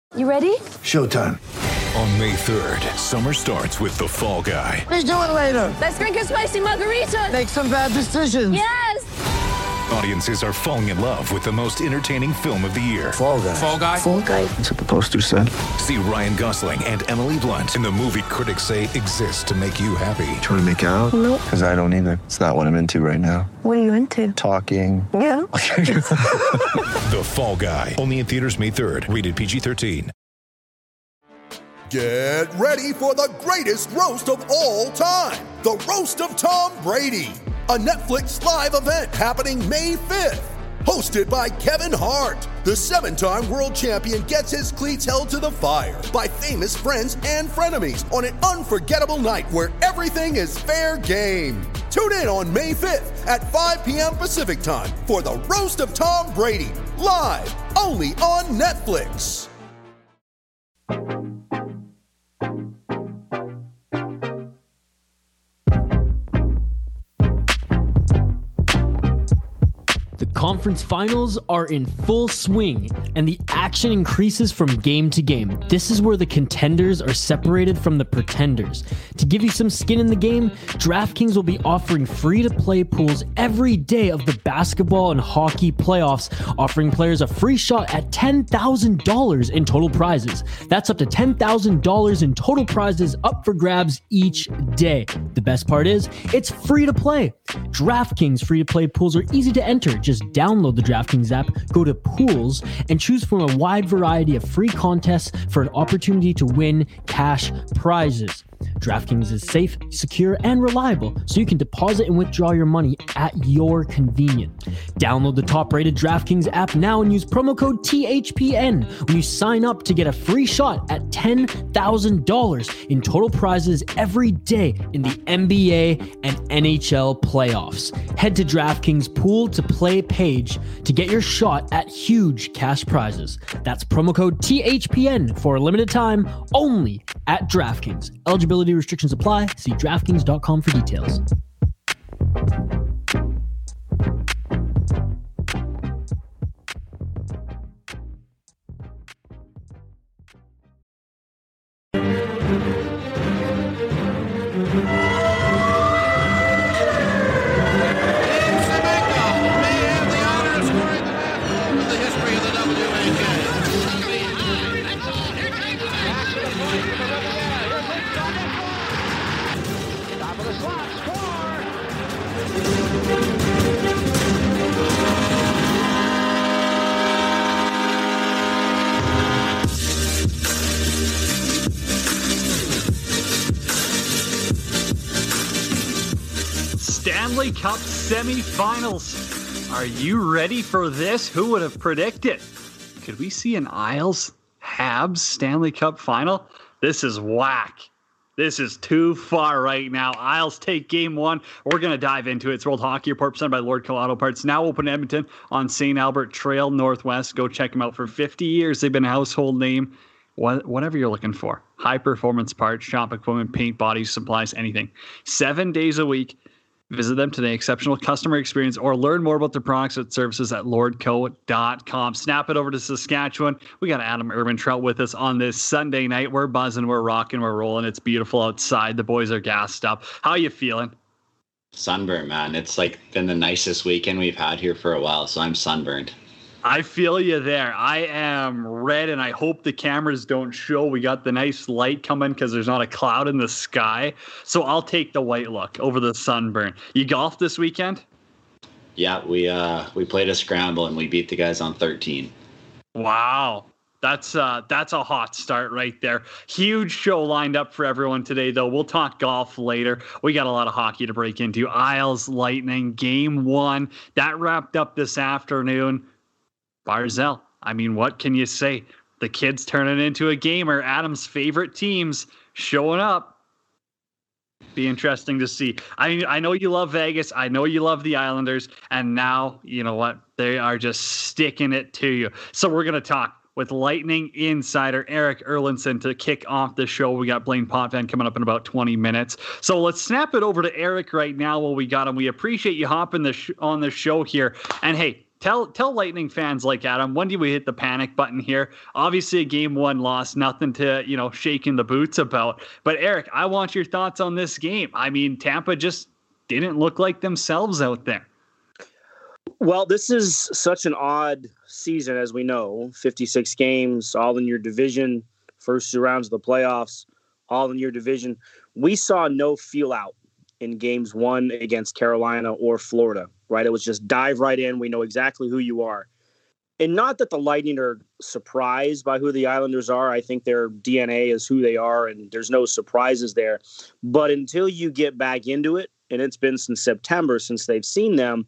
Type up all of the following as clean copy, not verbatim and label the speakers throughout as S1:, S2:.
S1: You ready?
S2: Showtime.
S3: On May 3rd, summer starts with The Fall Guy.
S2: Let's do it later.
S1: Let's drink a spicy margarita.
S2: Make some bad decisions.
S1: Yes!
S3: Audiences are falling in love with the most entertaining film of the year.
S2: Fall Guy.
S4: Fall Guy?
S1: Fall Guy.
S2: That's what the poster said.
S3: See Ryan Gosling and Emily Blunt in the movie critics say exists to make you happy.
S2: Trying to make it out?
S1: Nope.
S2: Because I don't either. It's not what I'm into right now.
S1: What are you into?
S2: Talking.
S1: Yeah.
S3: The Fall Guy. Only in theaters May 3rd. Rated PG-13.
S5: Get ready for the greatest roast of all time. The Roast of Tom Brady. A Netflix live event happening May 5th. Hosted by Kevin Hart. The 7-time world champion gets his cleats held to the fire by famous friends and frenemies on an unforgettable night where everything is fair game. Tune in on May 5th at 5 p.m. Pacific time for the Roast of Tom Brady. Live only on Netflix.
S6: Conference finals are in full swing, and the action increases from game to game. This is where the contenders are separated from the pretenders. To give you some skin in the game, DraftKings will be offering free-to-play pools every day of the basketball and hockey playoffs, offering players a free shot at $10,000 in total prizes. That's up to $10,000 in total prizes up for grabs each day. The best part is, it's free to play. DraftKings free-to-play pools are easy to enter. Just download the DraftKings app, go to Pools, and choose from a wide variety of free contests for an opportunity to win cash prizes. DraftKings is safe, secure, and reliable, so you can deposit and withdraw your money at your convenience. Download the top-rated DraftKings app now and use promo code THPN when you sign up to get a free shot at $10,000 in total prizes every day in the NBA and NHL playoffs. Head to DraftKings Pool to Play page to get your shot at huge cash prizes. That's promo code THPN for a limited time only at DraftKings. Eligibility restrictions apply. See DraftKings.com for details.
S7: Stanley Cup semifinals. Are you ready for this? Who would have predicted? Could we see an Isles Habs Stanley Cup final? This is whack. This is too far right now. Isles take game one. We're going to dive into it. It's World Hockey Report presented by Lord Auto Parts. Now open in Edmonton on St. Albert Trail Northwest. Go check them out. For 50 years, they've been a household name. Whatever you're looking for. High performance parts, shop equipment, paint, bodies, supplies, anything. 7 days a week. Visit them today. Exceptional customer experience, or learn more about their products and services at lordco.com. Snap it over to Saskatchewan. We got Adam Ermintrout with us on this Sunday night. We're buzzing, we're rocking, we're rolling. It's beautiful outside. The boys are gassed up. How you feeling?
S8: Sunburnt, man. It's like been the nicest weekend we've had here for a while, so I'm sunburned.
S7: I feel you there. I am red, and I hope the cameras don't show. We got the nice light coming because there's not a cloud in the sky. So I'll take the white look over the sunburn. You golfed this weekend?
S8: Yeah, we played a scramble, and we beat the guys on 13.
S7: Wow. That's a hot start right there. Huge show lined up for everyone today, though. We'll talk golf later. We got a lot of hockey to break into. Isles Lightning, game one. That wrapped up this afternoon. Barzell, I mean, what can you say? The kids turning into a gamer. Adam's favorite teams showing up. Be interesting to see. I know you love Vegas. I know you love the Islanders. And now, you know what? They are just sticking it to you. So we're going to talk with Lightning insider Eric Erlandson to kick off the show. We got Blaine Potvin coming up in about 20 minutes. So let's snap it over to Eric right now while we got him. We appreciate you hopping on the show here. And hey, Tell Lightning fans like Adam, when do we hit the panic button here? Obviously, a game one loss, nothing to, shake in the boots about. But Eric, I want your thoughts on this game. I mean, Tampa just didn't look like themselves out there.
S4: Well, this is such an odd season, as we know. 56 games, all in your division, first 2 rounds of the playoffs, all in your division. We saw no feel out in games 1 against Carolina or Florida, right? It was just dive right in. We know exactly who you are. And not that the Lightning are surprised by who the Islanders are. I think their DNA is who they are, and there's no surprises there. But until you get back into it, and it's been since September since they've seen them,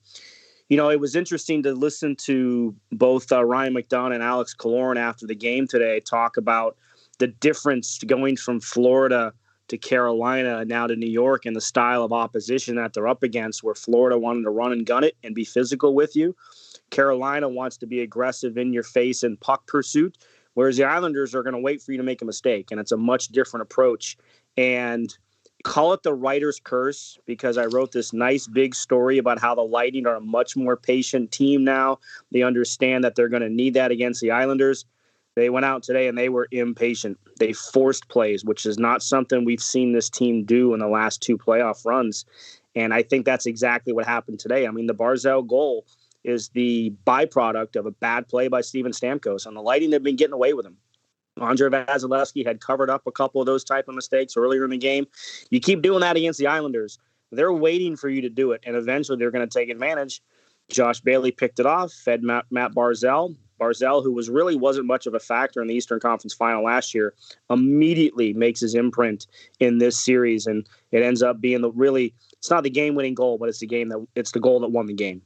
S4: it was interesting to listen to both Ryan McDonough and Alex Killorn after the game today talk about the difference going from Florida to Carolina and now to New York and the style of opposition that they're up against, where Florida wanted to run and gun it and be physical with you. Carolina wants to be aggressive in your face in puck pursuit, whereas the Islanders are going to wait for you to make a mistake. And it's a much different approach. And call it the writer's curse, because I wrote this nice big story about how the Lightning are a much more patient team now. They understand that they're going to need that against the Islanders. They went out today and they were impatient. They forced plays, which is not something we've seen this team do in the last 2 playoff runs. And I think that's exactly what happened today. I mean, the Barzal goal is the byproduct of a bad play by Steven Stamkos, and the Lightning have been getting away with him. Andrei Vasilevsky had covered up a couple of those type of mistakes earlier in the game. You keep doing that against the Islanders, they're waiting for you to do it, and eventually they're going to take advantage. Josh Bailey picked it off, fed Matt Barzal. Barzal, who wasn't much of a factor in the Eastern Conference Final last year, immediately makes his imprint in this series, and it ends up being it's not the game-winning goal, but it's the goal that won the game.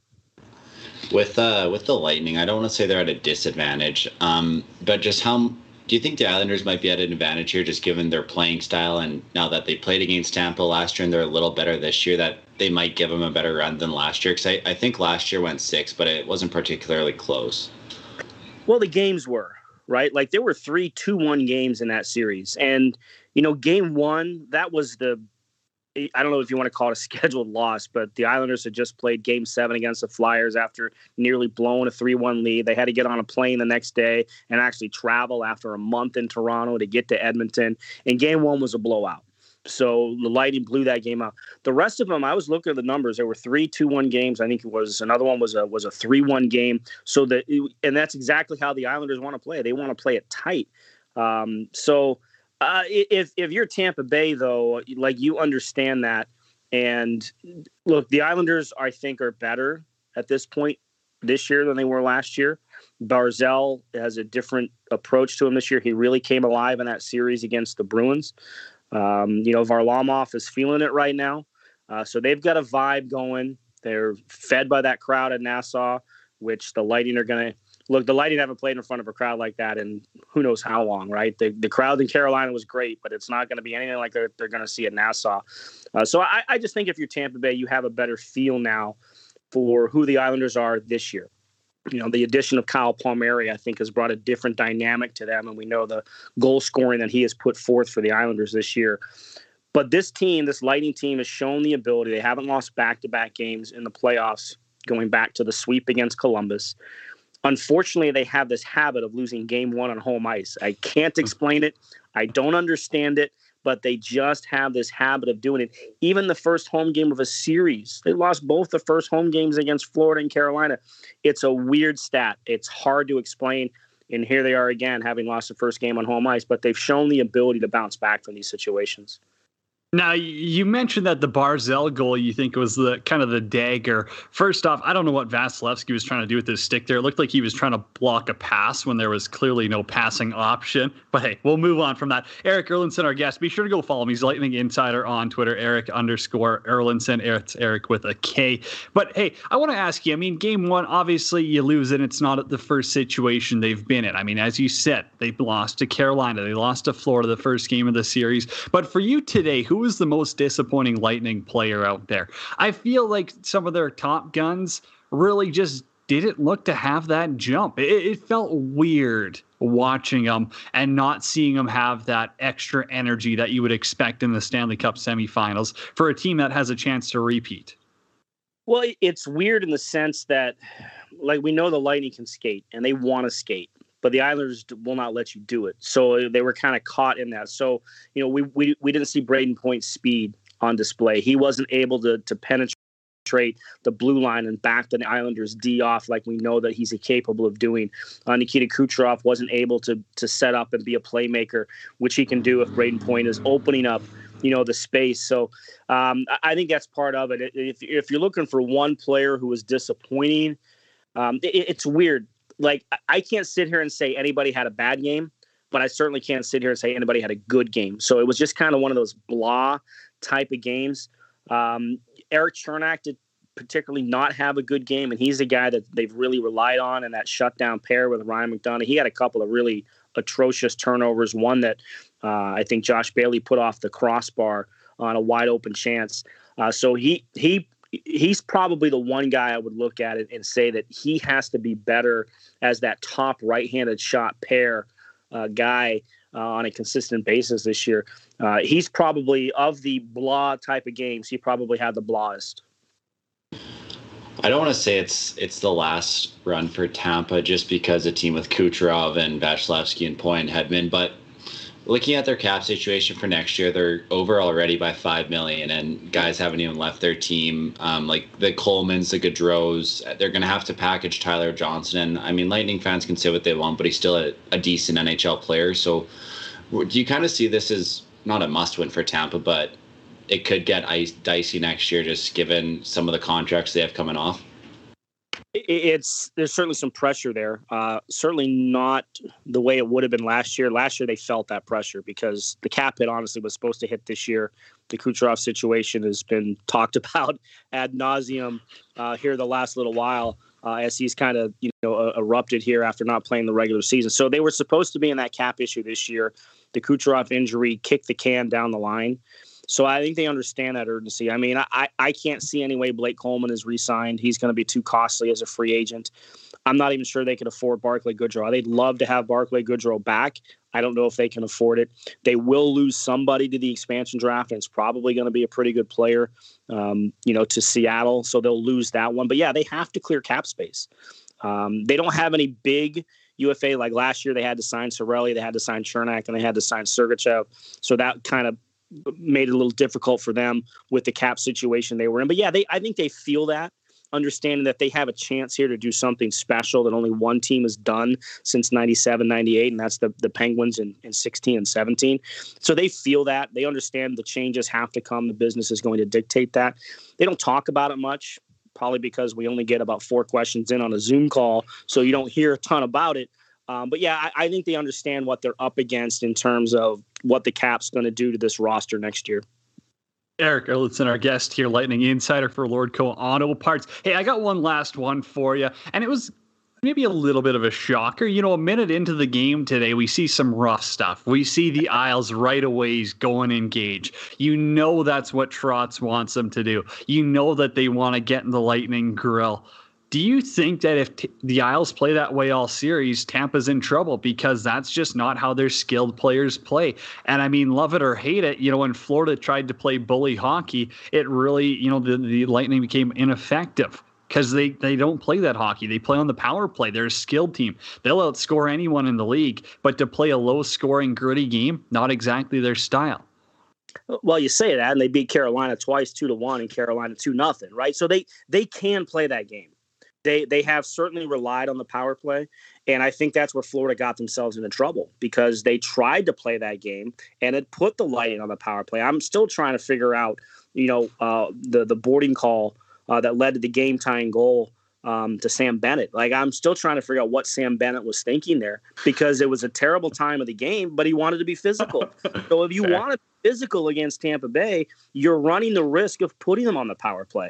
S8: With the Lightning, I don't want to say they're at a disadvantage, but just how do you think the Islanders might be at an advantage here, just given their playing style, and now that they played against Tampa last year and they're a little better this year, that they might give them a better run than last year? Because I think last year went 6, but it wasn't particularly close.
S4: Well, the games were, right? Like, there were 3 2-1 games in that series. And, game 1, that was I don't know if you want to call it a scheduled loss, but the Islanders had just played game 7 against the Flyers after nearly blowing a 3-1 lead. They had to get on a plane the next day and actually travel after a month in Toronto to get to Edmonton. And game 1 was a blowout. So the Lightning blew that game out. The rest of them, I was looking at the numbers. There were 3 2-1 games. I think another one was a 3-1 game. And that's exactly how the Islanders want to play. They want to play it tight. If you're Tampa Bay, though, like, you understand that. And look, the Islanders, I think, are better at this point this year than they were last year. Barzal has a different approach to him this year. He really came alive in that series against the Bruins. Varlamov is feeling it right now. So they've got a vibe going. They're fed by that crowd at Nassau, which the Lightning are going to look. The Lightning haven't played in front of a crowd like that in who knows how long, right? The crowd in Carolina was great, but it's not going to be anything like they're going to see at Nassau. So I just think if you're Tampa Bay, you have a better feel now for who the Islanders are this year. The addition of Kyle Palmieri, I think, has brought a different dynamic to them, and we know the goal scoring that he has put forth for the Islanders this year. But this Lightning team, has shown the ability. They haven't lost back-to-back games in the playoffs, going back to the sweep against Columbus. Unfortunately, they have this habit of losing game 1 on home ice. I can't explain it. I don't understand it. But they just have this habit of doing it. Even the first home game of a series, they lost both the first home games against Florida and Carolina. It's a weird stat. It's hard to explain. And here they are again, having lost the first game on home ice, but they've shown the ability to bounce back from these situations.
S7: Now, you mentioned that the Barzal goal, you think, was the kind of the dagger. First off, I don't know what Vasilevsky was trying to do with his stick there. It looked like he was trying to block a pass when there was clearly no passing option. But hey, we'll move on from that. Eric Erlinson, our guest. Be sure to go follow him. He's Lightning Insider on Twitter, Eric_Erlinson. It's Eric with a K. But hey, I want to ask you, I mean, game 1, obviously you lose it. It's not the first situation they've been in. I mean, as you said, they lost to Carolina. They lost to Florida the first game of the series. But for you today, who was the most disappointing Lightning player out there? I feel like some of their top guns really just didn't look to have that jump. It felt weird watching them and not seeing them have that extra energy that you would expect in the Stanley Cup semifinals for a team that has a chance to repeat.
S4: Well, it's weird in the sense that like we know the Lightning can skate and they want to skate, but the Islanders will not let you do it. So they were kind of caught in that. So, we didn't see Braden Point's speed on display. He wasn't able to penetrate the blue line and back the Islanders D off like we know that he's capable of doing. Nikita Kucherov wasn't able to set up and be a playmaker, which he can do if Braden Point is opening up the space. So I think that's part of it. If you're looking for one player who was disappointing, it's weird. Like, I can't sit here and say anybody had a bad game, but I certainly can't sit here and say anybody had a good game. So it was just kind of one of those blah type of games. Erik Cernak did particularly not have a good game, and he's the guy that they've really relied on in that shutdown pair with Ryan McDonagh. He had a couple of really atrocious turnovers, one that I think Josh Bailey put off the crossbar on a wide open chance. So he's probably the one guy I would look at it and say that he has to be better as that top right-handed shot pair guy on a consistent basis this year. He's probably, of the blah type of games, he probably had the blahest.
S8: I don't want to say it's the last run for Tampa just because a team with Kucherov and Vasilevsky and Point had been, but looking at their cap situation for next year, they're over already by $5 million, and guys haven't even left their team. Like the Colemans, the Gaudreaus, they're going to have to package Tyler Johnson. And I mean, Lightning fans can say what they want, but he's still a decent NHL player. So do you kind of see this as not a must-win for Tampa, but it could get dicey next year, just given some of the contracts they have coming off?
S4: There's certainly some pressure there. Certainly not the way it would have been last year. Last year they felt that pressure because the cap hit honestly was supposed to hit this year. The Kucherov situation has been talked about ad nauseum here the last little while as he's kind of erupted here after not playing the regular season. So they were supposed to be in that cap issue this year. The Kucherov injury kicked the can down the line. So I think they understand that urgency. I mean, I can't see any way Blake Coleman is re-signed. He's going to be too costly as a free agent. I'm not even sure they can afford Barclay Goodrow. They'd love to have Barclay Goodrow back. I don't know if they can afford it. They will lose somebody to the expansion draft, and it's probably going to be a pretty good player, to Seattle. So they'll lose that one. But yeah, they have to clear cap space. They don't have any big UFA like last year. They had to sign Cirelli, they had to sign Cernak, and they had to sign Sergachev. So that kind of made it a little difficult for them with the cap situation they were in. But yeah, I think they feel that, understanding that they have a chance here to do something special that only one team has done since 97, 98, and that's the Penguins in 16 and 17. So they feel that. They understand the changes have to come. The business is going to dictate that. They don't talk about it much, probably because we only get about 4 questions in on a Zoom call, so you don't hear a ton about it. But yeah, I think they understand what they're up against in terms of what the cap's going to do to this roster next year.
S7: Eric Erlitzen, our guest here, Lightning Insider for Lordco Auto Parts. Hey, I got one last one for you, and it was maybe a little bit of a shocker. A minute into the game today, we see some rough stuff. We see the Isles right away go and engage. That's what Trotz wants them to do. That they want to get in the Lightning grill. Do you think that if the Isles play that way all series, Tampa's in trouble? Because that's just not how their skilled players play. And I mean, love it or hate it, when Florida tried to play bully hockey, it really, the Lightning became ineffective because they don't play that hockey. They play on the power play. They're a skilled team. They'll outscore anyone in the league, but to play a low-scoring, gritty game, not exactly their style.
S4: Well, you say that, and they beat Carolina twice 2-1 and Carolina 2-0, right? So they can play that game. They have certainly relied on the power play, and I think that's where Florida got themselves into trouble because they tried to play that game, and it put the Lightning on the power play. I'm still trying to figure out, the boarding call that led to the game-tying goal to Sam Bennett. Like, I'm still trying to figure out what Sam Bennett was thinking there because it was a terrible time of the game, but he wanted to be physical. So if you want to be physical against Tampa Bay, you're running the risk of putting them on the power play.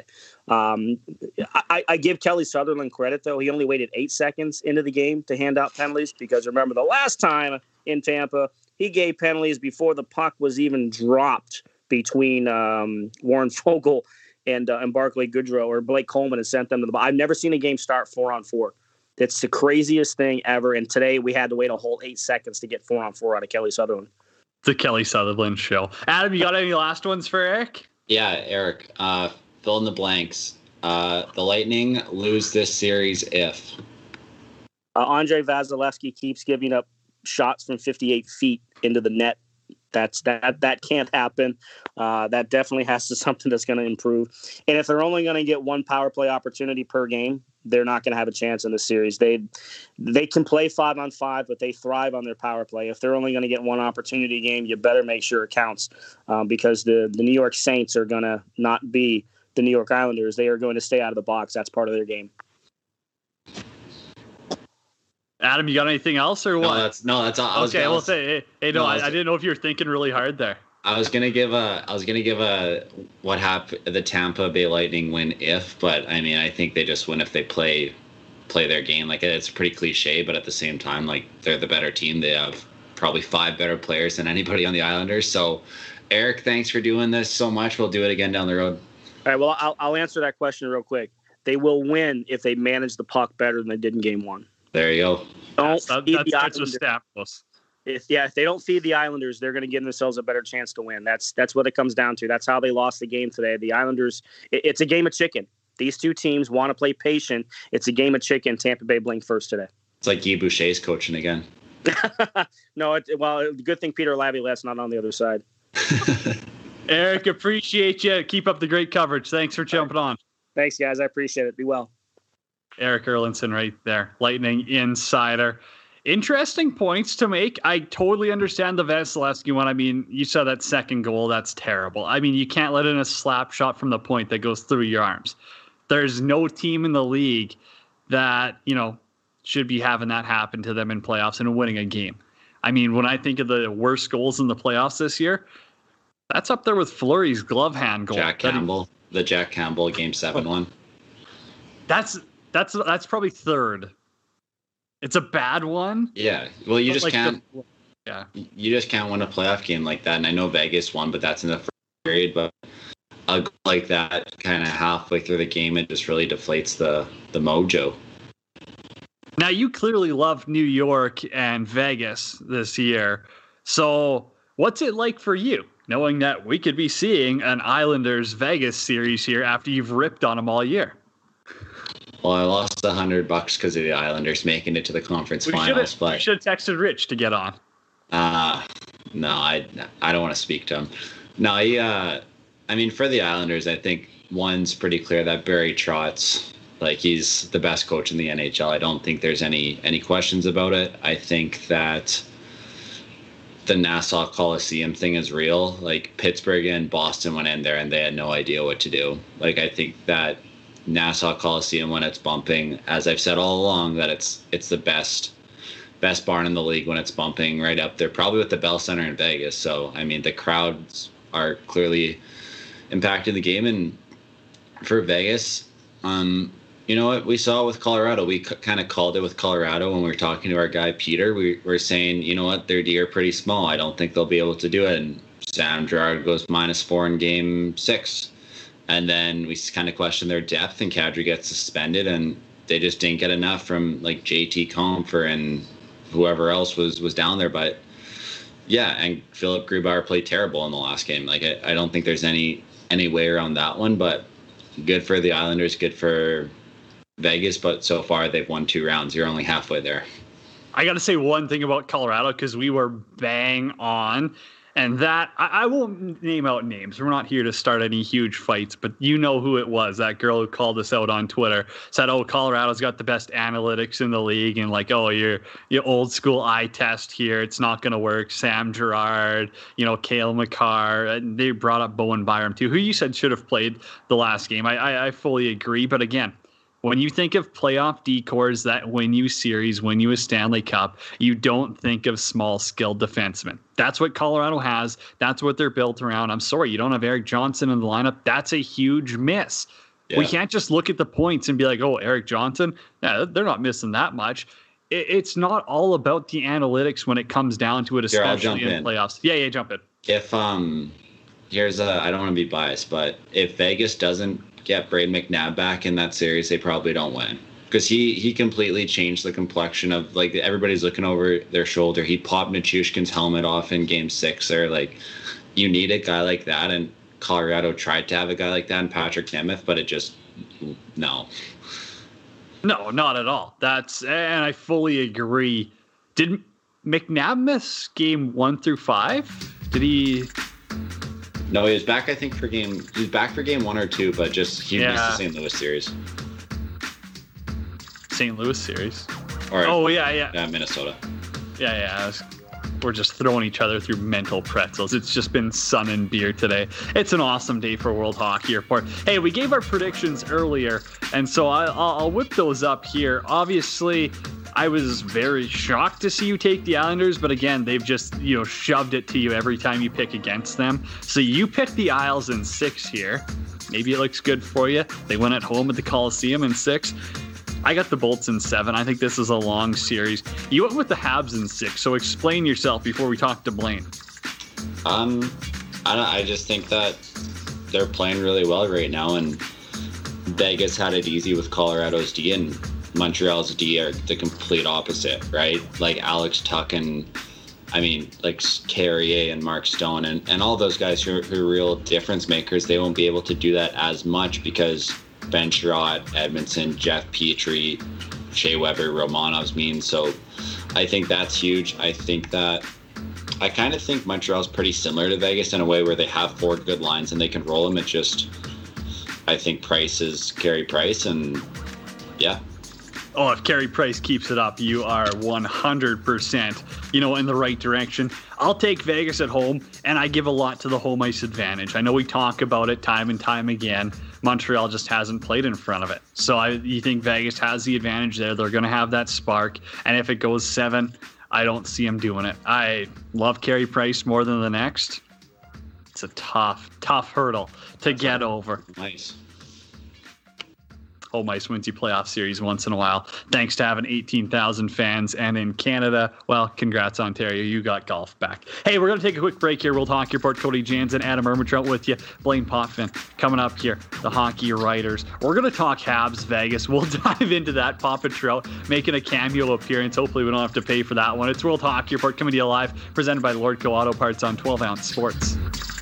S4: I give Kelly Sutherland credit, though. He only waited 8 seconds into the game to hand out penalties because remember the last time in Tampa, he gave penalties before the puck was even dropped between Warren Fogle and Barclay Goodrow or Blake Coleman and sent them to the bottom. I've never seen a game start 4-on-4. That's the craziest thing ever. And today we had to wait a whole 8 seconds to get 4-on-4 out of Kelly Sutherland.
S7: The Kelly Sutherland show. Adam, you got any last ones for Eric?
S8: Yeah, Eric, fill in the blanks. The Lightning lose this series if
S4: Andrei Vasilevsky keeps giving up shots from 58 feet into the net. That can't happen. That definitely has to something that's going to improve. And if they're only going to get one power play opportunity per game, they're not going to have a chance in the series. They can play 5-on-5, but they thrive on their power play. If they're only going to get one opportunity game, you better make sure it counts, because the New York Saints are going to not be the New York Islanders. They are going to stay out of the box. That's part of their game.
S7: Adam, you got anything else or what?
S8: No, that's all.
S7: Okay, we'll say, hey, no, I didn't know if you were thinking really hard there.
S8: I was gonna give a what happened, the Tampa Bay Lightning win if, but I mean I think they just win if they play their game. Like, it's pretty cliche, but at the same time, like, they're the better team. They have probably 5 better players than anybody on the Islanders. So, Eric, thanks for doing this so much. We'll do it again down the road.
S4: All right, well, I'll answer that question real quick. They will win if they manage the puck better than they did in Game 1.
S8: There you go.
S7: That's what Stamkos.
S4: If they don't feed the Islanders, they're going to give themselves a better chance to win. That's what it comes down to. That's how they lost the game today. The Islanders, it's a game of chicken. These two teams want to play patient. It's a game of chicken. Tampa Bay blinked first today.
S8: It's like Guy Boucher's coaching again.
S4: No, good thing Peter Laviolette's not on the other side.
S7: Eric, appreciate you. Keep up the great coverage. Thanks for jumping on.
S4: Thanks, guys. I appreciate it. Be well.
S7: Eric Erlinson right there, Lightning insider. Interesting points to make. I totally understand the Vasilevsky one. I mean, you saw that second goal. That's terrible. I mean, you can't let in a slap shot from the point that goes through your arms. There's no team in the league that, should be having that happen to them in playoffs and winning a game. I mean, when I think of the worst goals in the playoffs this year, that's up there with Fleury's glove hand goal.
S8: The Jack Campbell Game 7 one.
S7: That's probably third. It's a bad one.
S8: Yeah. Well, you just can't.
S7: Yeah.
S8: You just can't win a playoff game like that. And I know Vegas won, but that's in the first period. But a goal like that, kind of halfway through the game, it just really deflates the mojo.
S7: Now, you clearly love New York and Vegas this year. So, what's it like for you, knowing that we could be seeing an Islanders Vegas series here after you've ripped on them all year?
S8: Well, I lost $100 because of the Islanders making it to the conference finals. But
S7: we should have texted Rich to get on.
S8: No, I don't want to speak to him. No, I mean, for the Islanders, I think one's pretty clear that Barry Trotz, like, he's the best coach in the NHL. I don't think there's any questions about it. I think that the Nassau Coliseum thing is real. Like, Pittsburgh and Boston went in there and they had no idea what to do. Like, I think that Nassau Coliseum, when it's bumping, as I've said all along, that it's the best barn in the league when it's bumping, right up there, probably with the Bell Center in Vegas. So, I mean, the crowds are clearly impacting the game. And for Vegas, you know what we saw with Colorado? We kind of called it with Colorado when we were talking to our guy Peter. We were saying, you know what, their D are pretty small. I don't think they'll be able to do it. And Sam Girard goes -4 in Game 6. And then we kind of questioned their depth, and Kadri gets suspended, and they just didn't get enough from, like, JT Compher and whoever else was down there. But yeah, and Philip Grubauer played terrible in the last game. Like, I don't think there's any way around that one. But good for the Islanders, good for Vegas. But so far they've won 2 rounds. You're only halfway there.
S7: I got to say one thing about Colorado, because we were bang on. And that, I won't name out names. We're not here to start any huge fights, but you know who it was. That girl who called us out on Twitter said, oh, Colorado's got the best analytics in the league. And like, oh, your old school eye test here. It's not going to work. Sam Girard, Cale Makar. And they brought up Bowen Byram too, who you said should have played the last game. I fully agree. But again, when you think of playoff decors that win you series, win you a Stanley Cup, you don't think of small skilled defensemen. That's what Colorado has. That's what they're built around. I'm sorry, you don't have Erik Johnson in the lineup. That's a huge miss. Yeah. We can't just look at the points and be like, oh, Erik Johnson, yeah, they're not missing that much. It's not all about the analytics when it comes down to it, especially in playoffs. Yeah, jump in.
S8: If I don't want to be biased, but if Vegas doesn't get Brayden McNabb back in that series, they probably don't win, because he completely changed the complexion of, like, everybody's looking over their shoulder. He popped Nichushkin's helmet off in Game 6 there. Like, you need a guy like that, and Colorado tried to have a guy like that in Patrick Nemeth, but No.
S7: No, not at all. And I fully agree. Did McNabb miss game 1 through 5? Did he?
S8: No, he was back. I think he was back for game 1 or 2, but he missed the St. Louis series.
S7: St. Louis series.
S8: Or
S7: yeah.
S8: Minnesota.
S7: Yeah. We're just throwing each other through mental pretzels. It's just been sun and beer today. It's an awesome day for World Hockey Report. Hey, we gave our predictions earlier, and so I'll whip those up here. Obviously, I was very shocked to see you take the Islanders, but again, they've just shoved it to you every time you pick against them. So you picked the Isles in 6 here. Maybe it looks good for you. They went at home at the Coliseum in 6. I got the Bolts in 7. I think this is a long series. You went with the Habs in 6, so explain yourself before we talk to Blaine.
S8: I just think that they're playing really well right now, and Vegas had it easy with Colorado's D, and Montreal's D are the complete opposite, right? Like Alex Tuch and, like Carrier and Mark Stone and all those guys who are real difference makers, they won't be able to do that as much because Ben Sherratt, Edmondson, Jeff Petrie, Shea Weber, Romanov's mean. So I think that's huge. I kind of think Montreal's pretty similar to Vegas in a way where they have 4 good lines and they can roll them. It just, I think Price is Carey Price, and yeah.
S7: Oh, if Carey Price keeps it up, you are 100%, in the right direction. I'll take Vegas at home, and I give a lot to the home ice advantage. I know we talk about it time and time again. Montreal just hasn't played in front of it. So you think Vegas has the advantage there. They're going to have that spark. And if it goes 7, I don't see them doing it. I love Carey Price more than the next. It's a tough hurdle to get over.
S8: Nice.
S7: Home ice wins you playoff series once in a while, thanks to having 18,000 fans. And in Canada, well, congrats, Ontario. You got golf back. Hey, we're going to take a quick break here. World Hockey Report, Cody Jansen, Adam Ermitrout with you. Blaine Potvin coming up here, the hockey writers. We're going to talk Habs Vegas. We'll dive into that. Papa Trout making a cameo appearance. Hopefully we don't have to pay for that one. It's World Hockey Report coming to you live, presented by Lordco Auto Parts on 12-ounce sports.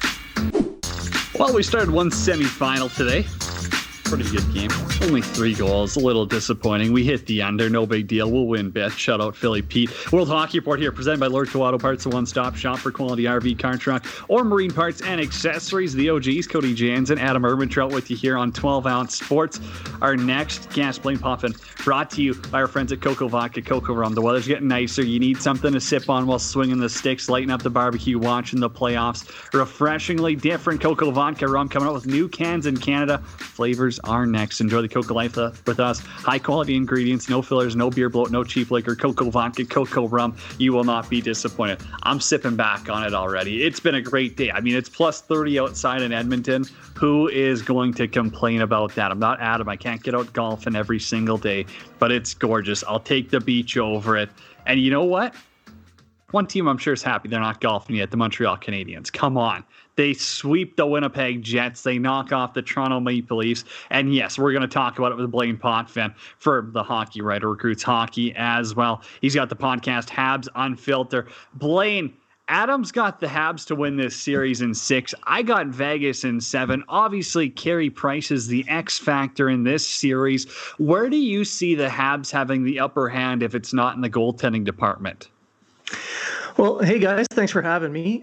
S7: Well, we started one semifinal today. Pretty good game. Only 3 goals. A little disappointing. We hit the under. No big deal. We'll win bets. Shout out Philly Pete. World Hockey Report here, presented by Lordco Auto Parts, a one-stop shop for quality RV, car, truck, or marine parts and accessories. The OGs, Cody Jansen, Adam Ermitrout with you here on 12-ounce sports. Our next guest, Blaine Potvin, brought to you by our friends at Coco Vodka, Coco Rum. The weather's getting nicer. You need something to sip on while swinging the sticks, lighting up the barbecue, watching the playoffs. Refreshingly different Coco Vodka Rum coming out with new cans in Canada. Flavors are next. Enjoy the Coco life with us. High quality ingredients, no fillers, no beer bloat, no cheap liquor. Coco Vodka, Coco Rum. You will not be disappointed. I'm sipping back on it already. It's been a great day. It's plus 30 outside in Edmonton. Who is going to complain about that? I'm not Adam. I can't get out golfing every single day, but it's gorgeous. I'll take the beach over it. And you know what? One team I'm sure is happy they're not golfing yet, the Montreal Canadiens. Come on. They sweep the Winnipeg Jets. They knock off the Toronto Maple Leafs. And yes, we're going to talk about it with Blaine Potvin for the Hockey Writer Recruits Hockey as well. He's got the podcast Habs Unfiltered. Blaine, Adam's got the Habs to win this series in 6. I got Vegas in 7. Obviously, Carey Price is the X factor in this series. Where do you see the Habs having the upper hand if it's not in the goaltending department?
S9: Well, hey guys, thanks for having me.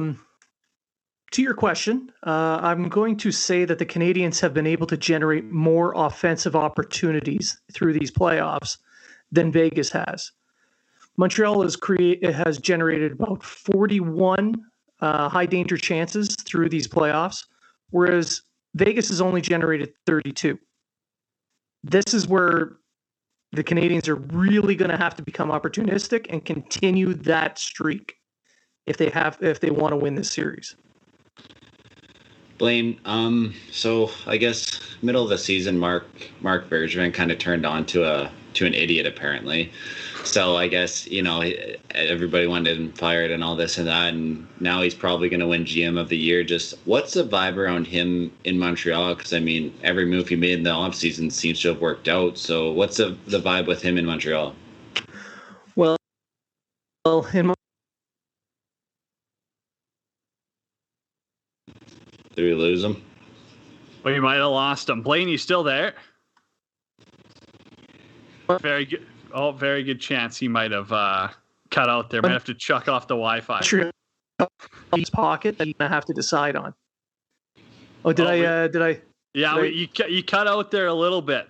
S9: To your question, I'm going to say that the Canadiens have been able to generate more offensive opportunities through these playoffs than Vegas has. Montreal has generated about 41 high danger chances through these playoffs, whereas Vegas has only generated 32. This is where the Canadiens are really going to have to become opportunistic and continue that streak if they want to win this series.
S8: Blaine, so I guess middle of the season, Mark Bergevin kind of turned on to an idiot apparently. So I guess, everybody wanted him fired and all this and that, and now he's probably going to win GM of the year. Just what's the vibe around him in Montreal? Because every move he made in the offseason seems to have worked out. So what's the vibe with him in Montreal?
S9: Well,
S8: Did we lose him?
S7: Well, you might have lost him. Blaine, you still there? Very good. Oh, very good chance he might have cut out there. Might have to chuck off the Wi-Fi.
S9: True. His pocket that I have to decide on. Oh, did I?
S7: Yeah, you cut out there a little bit.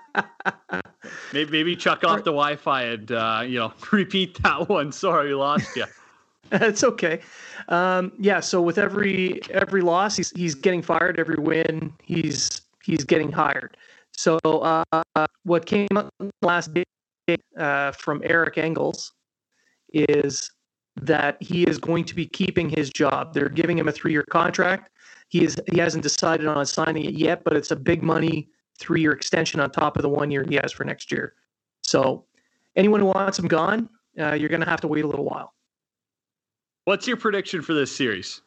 S7: maybe chuck off the Wi-Fi and repeat that one. Sorry, we lost you.
S9: It's okay. So with every loss, he's getting fired. Every win, he's getting hired. So what came up last day from Eric Engels is that he is going to be keeping his job. They're giving him a 3-year contract. He hasn't decided on signing it yet, but it's a big money 3-year extension on top of the 1 year he has for next year. So anyone who wants him gone, you're going to have to wait a little while.
S7: What's your prediction for this series?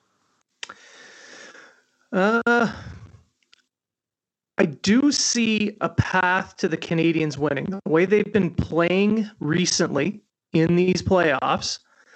S9: I do see a path to the Canadians winning. The way they've been playing recently in these playoffs,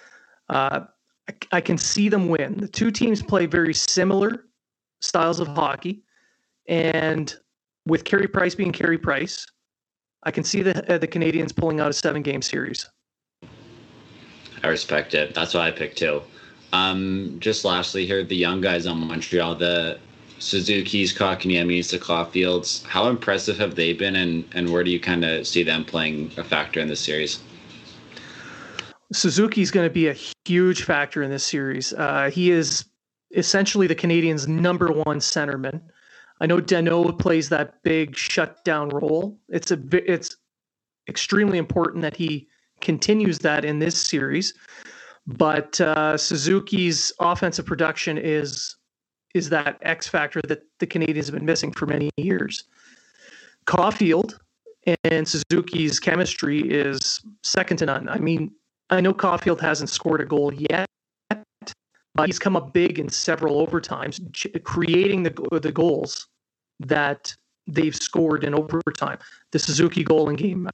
S9: I can see them win. The two teams play very similar styles of hockey, and with Carey Price being Carey Price, I can see the Canadians pulling out a 7-game series.
S8: I respect it. That's what I picked too. Just lastly here, the young guys on Montreal, the Suzuki's, Kotkaniemi's, the Caulfields, how impressive have they been, and where do you kind of see them playing a factor in this series?
S9: Suzuki's going to be a huge factor in this series. He is essentially the Canadians' number one centerman. I know Danault plays that big shutdown role. It's extremely important that he continues that in this series. But Suzuki's offensive production is that X factor that the Canadians have been missing for many years. Caulfield and Suzuki's chemistry is second to none. I mean, I know Caulfield hasn't scored a goal yet, but he's come up big in several overtimes, creating the goals that they've scored in overtime. The Suzuki goal in game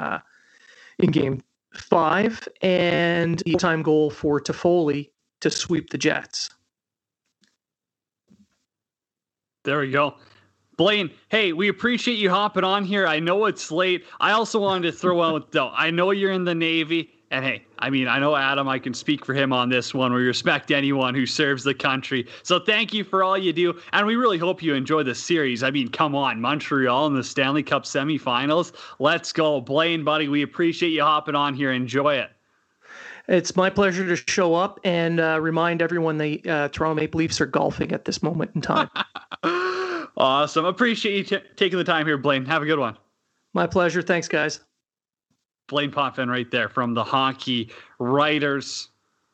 S9: 5, and the time goal for Toffoli to sweep the Jets.
S7: There we go. Blaine, hey, we appreciate you hopping on here. I know it's late. I also wanted to throw out, though, I know you're in the Navy. And hey, I mean, I know Adam, I can speak for him on this one. We respect anyone who serves the country. So thank you for all you do. And we really hope you enjoy the series. I mean, come on, Montreal in the Stanley Cup semifinals. Let's go. Blaine, buddy, we appreciate you hopping on here. Enjoy it.
S9: It's my pleasure to show up and remind everyone the Toronto Maple Leafs are golfing at this moment in time.
S7: Awesome. Appreciate you taking the time here, Blaine. Have a good one.
S9: My pleasure. Thanks, guys.
S7: Blaine Potvin right there from the Hockey Writers.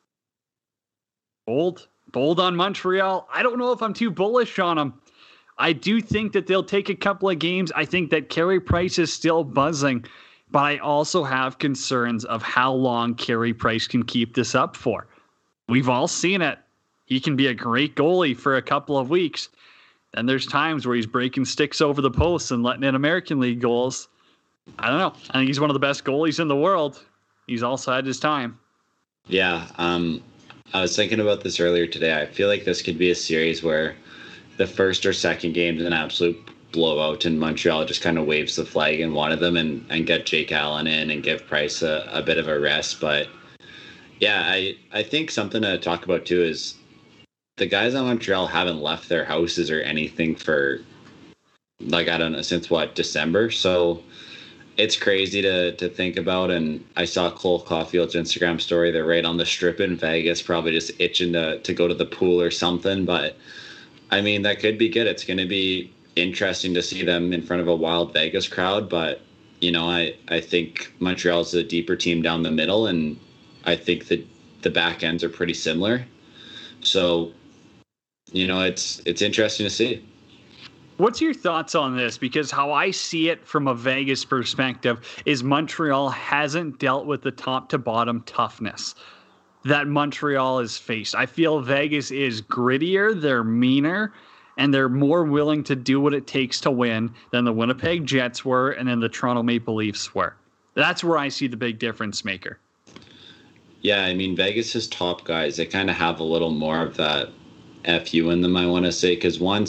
S7: Bold on Montreal. I don't know if I'm too bullish on them. I do think that they'll take a couple of games. I think that Carey Price is still buzzing, but I also have concerns of how long Carey Price can keep this up for. We've all seen it. He can be a great goalie for a couple of weeks. Then there's times where he's breaking sticks over the posts and letting in American League goals. I don't know. I think he's one of the best goalies in the world. He's also had his time.
S8: Yeah. I was thinking about this earlier today. I feel like this could be a series where the first or second game is an absolute blowout and Montreal just kind of waves the flag in one of them and get Jake Allen in and give Price a bit of a rest. But yeah, I think something to talk about too is the guys on Montreal haven't left their houses or anything for, like, I don't know, since December. So it's crazy to think about. And I saw Cole Caulfield's Instagram story. They're right on the strip in Vegas, probably just itching to go to the pool or something. But I mean, that could be good. It's going to be interesting to see them in front of a wild Vegas crowd. But, you know, I think Montreal's a deeper team down the middle. And I think that the back ends are pretty similar. So, you know, it's interesting to see.
S7: What's your thoughts on this? Because how I see it from a Vegas perspective is Montreal hasn't dealt with the top to bottom toughness that Montreal has faced. I feel Vegas is grittier, they're meaner, and they're more willing to do what it takes to win than the Winnipeg Jets were and then the Toronto Maple Leafs were. That's where I see the big difference maker.
S8: Yeah, I mean, Vegas's top guys, they kind of have a little more of that FU in them, I want to say, because once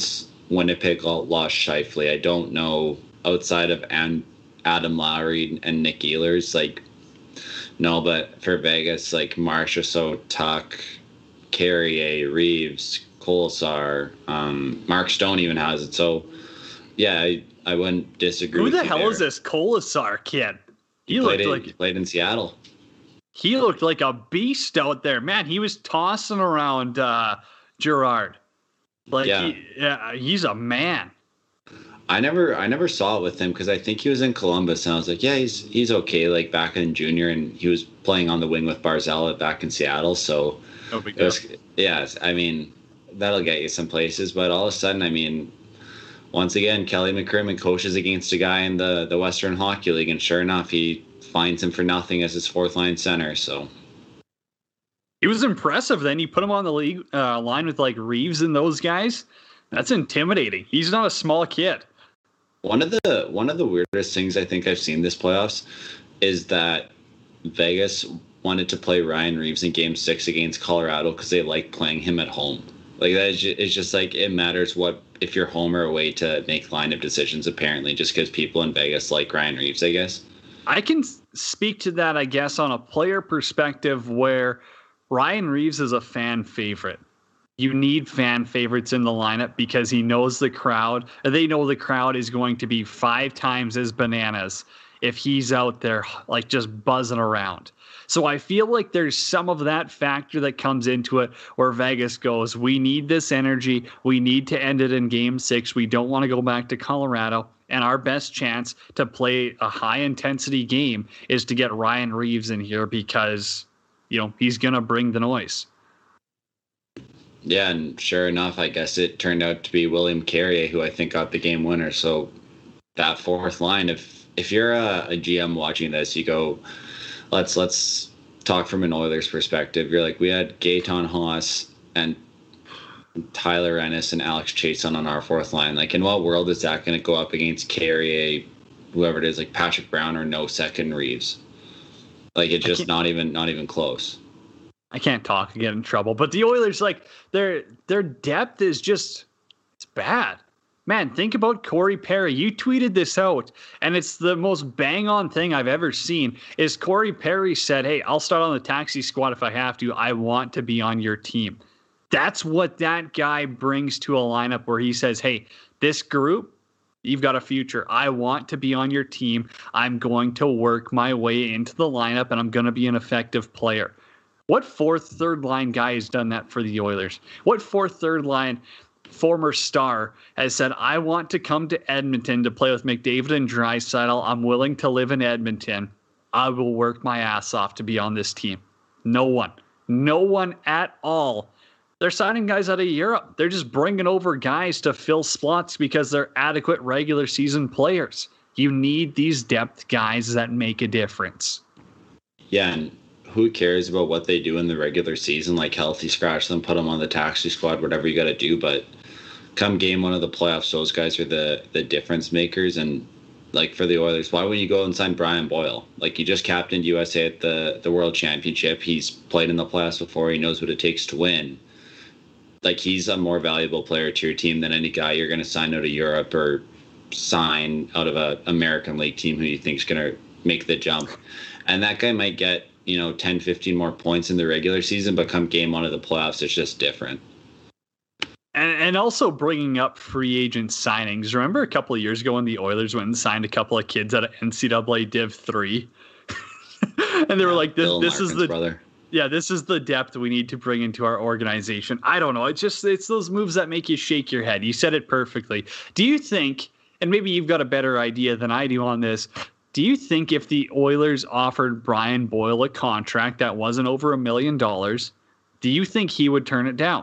S8: Winnipeg lost Scheifele. I don't know outside of Adam Lowry and Nick Ehlers, like, no, but for Vegas, like Marchessault, Tuck, Carrier, Reeves, Kolesar, Mark Stone even has it. So, yeah, I wouldn't disagree.
S7: Who the hell is this Kolesar kid? He
S8: played in Seattle.
S7: He looked like a beast out there, man. He was tossing around Gerard. He's a man.
S8: I never saw it with him because I think he was in Columbus, and I was like, yeah, he's okay. Like back in junior, and he was playing on the wing with Barzal back in Seattle. So, I mean, that'll get you some places. But all of a sudden, I mean, once again, Kelly McCrimmon coaches against a guy in the Western Hockey League, and sure enough, he finds him for nothing as his fourth line center. So
S7: he was impressive. Then you put him on the league line with like Reeves and those guys. That's intimidating. He's not a small kid.
S8: One of the weirdest things I think I've seen this playoffs is that Vegas wanted to play Ryan Reeves in Game 6 against Colorado because they like playing him at home. Like that is just like it matters what if you're home or away to make lineup decisions. Apparently, just because people in Vegas like Ryan Reeves, I guess.
S7: I can speak to that, I guess, on a player perspective where Ryan Reeves is a fan favorite. You need fan favorites in the lineup because he knows the crowd. They know the crowd is going to be 5 times as bananas if he's out there like just buzzing around. So I feel like there's some of that factor that comes into it where Vegas goes, we need this energy. We need to end it in Game 6. We don't want to go back to Colorado. And our best chance to play a high-intensity game is to get Ryan Reeves in here because, he's going to bring the noise.
S8: Yeah, and sure enough, I guess it turned out to be William Carrier, who I think got the game winner. So that fourth line, if you're a GM watching this, you go, let's talk from an Oilers perspective. You're like, we had Gaetan Haas and Tyler Ennis and Alex Chason on our fourth line. Like, in what world is that going to go up against Carrier, whoever it is, like Patrick Brown or no second Reeves? Like, it's just not even close.
S7: I can't talk and get in trouble, but the Oilers, like their depth is just, it's bad. Man, think about Corey Perry. You tweeted this out, and it's the most bang on thing I've ever seen. Is Corey Perry said, "Hey, I'll start on the taxi squad if I have to. I want to be on your team." That's what that guy brings to a lineup where he says, "Hey, this group, you've got a future. I want to be on your team. I'm going to work my way into the lineup, and I'm going to be an effective player." What fourth, third line guy has done that for the Oilers? What fourth, third line former star has said, I want to come to Edmonton to play with McDavid and Draisaitl. I'm willing to live in Edmonton. I will work my ass off to be on this team. No one at all. They're signing guys out of Europe. They're just bringing over guys to fill slots because they're adequate regular season players. You need these depth guys that make a difference.
S8: Yeah, and who cares about what they do in the regular season? Like, healthy scratch them, put them on the taxi squad, whatever you got to do. But come game 1 of the playoffs, those guys are the difference makers. And like for the Oilers, why wouldn't you go and sign Brian Boyle? Like, he just captained USA at the World Championship. He's played in the playoffs before. He knows what it takes to win. Like, he's a more valuable player to your team than any guy you're going to sign out of Europe or sign out of a American League team who you think is going to make the jump. And that guy might get 10, 15 more points in the regular season, but come game 1 of the playoffs, it's just different.
S7: And also bringing up free agent signings. Remember a couple of years ago when the Oilers went and signed a couple of kids out of NCAA Div 3? And they were like, this is the brother. Yeah, this is the depth we need to bring into our organization. I don't know. It's those moves that make you shake your head. You said it perfectly. Do you think, and maybe you've got a better idea than I do on this, do you think if the Oilers offered Brian Boyle a contract that wasn't over $1 million, do you think he would turn it down?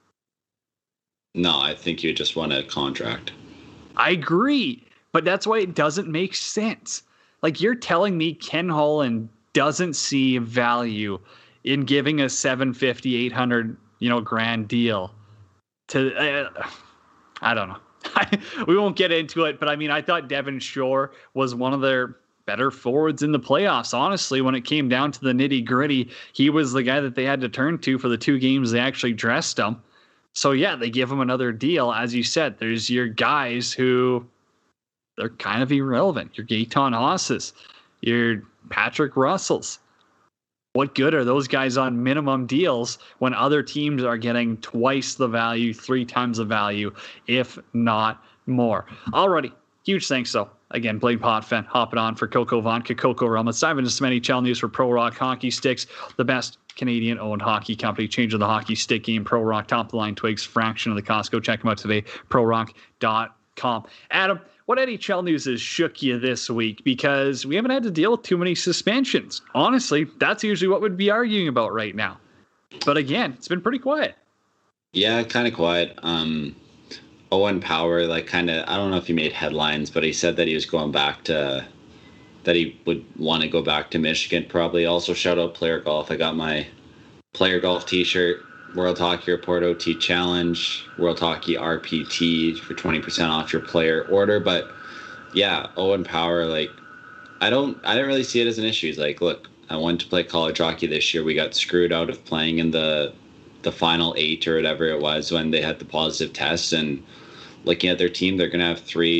S8: No, I think you just want a contract.
S7: I agree, but that's why it doesn't make sense. Like, you're telling me Ken Holland doesn't see value in giving a $750,000, $800, grand deal to, I don't know. We won't get into it, but I mean, I thought Devin Shore was one of their better forwards in the playoffs. Honestly, when it came down to the nitty gritty, he was the guy that they had to turn to for the 2 games they actually dressed him. So, yeah, they give him another deal. As you said, there's your guys who they're kind of irrelevant. Your Gaetan Haas's, your Patrick Russells. What good are those guys on minimum deals when other teams are getting twice the value, 3 times the value, if not more? Alrighty. Huge thanks, though. Again, Blaine Potvin hopping on for Coco Vodka, Coco Rum. Let's dive into some NHL news for Pro Rock Hockey Sticks, the best Canadian-owned hockey company, changing the hockey stick game. Pro Rock, top-of-the-line twigs, fraction of the cost. Go check them out today, prorock.com. Adam, what NHL news has shook you this week? Because we haven't had to deal with too many suspensions. Honestly, that's usually what we'd be arguing about right now. But again, it's been pretty quiet.
S8: Yeah, kind of quiet. Owen Power, I don't know if he made headlines, but he said that he was going back to, that he would want to go back to Michigan probably. Also, shout out Player Golf. I got my Player Golf t-shirt, World Hockey Report OT Challenge, World Hockey RPT for 20% off your player order. But yeah, Owen Power, I didn't really see it as an issue. He's like, look, I wanted to play college hockey this year. We got screwed out of playing in the final 8 or whatever it was when they had the positive tests, and looking at their team, they're going to have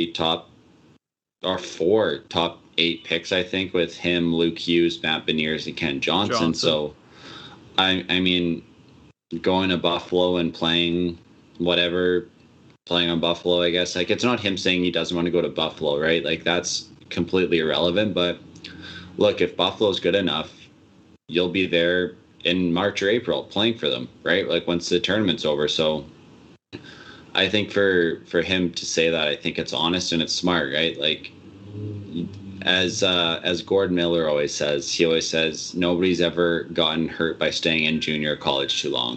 S8: 4 top 8 picks, I think, with him, Luke Hughes, Matt Beniers, and Ken Johnson. So, I mean, going to Buffalo and playing on Buffalo, I guess. It's not him saying he doesn't want to go to Buffalo, right? That's completely irrelevant. But look, if Buffalo's good enough, you'll be there in March or April playing for them, right? Once the tournament's over. So I think for him to say that, I think it's honest and it's smart, right? As Gordon Miller always says, he always says, nobody's ever gotten hurt by staying in junior college too long.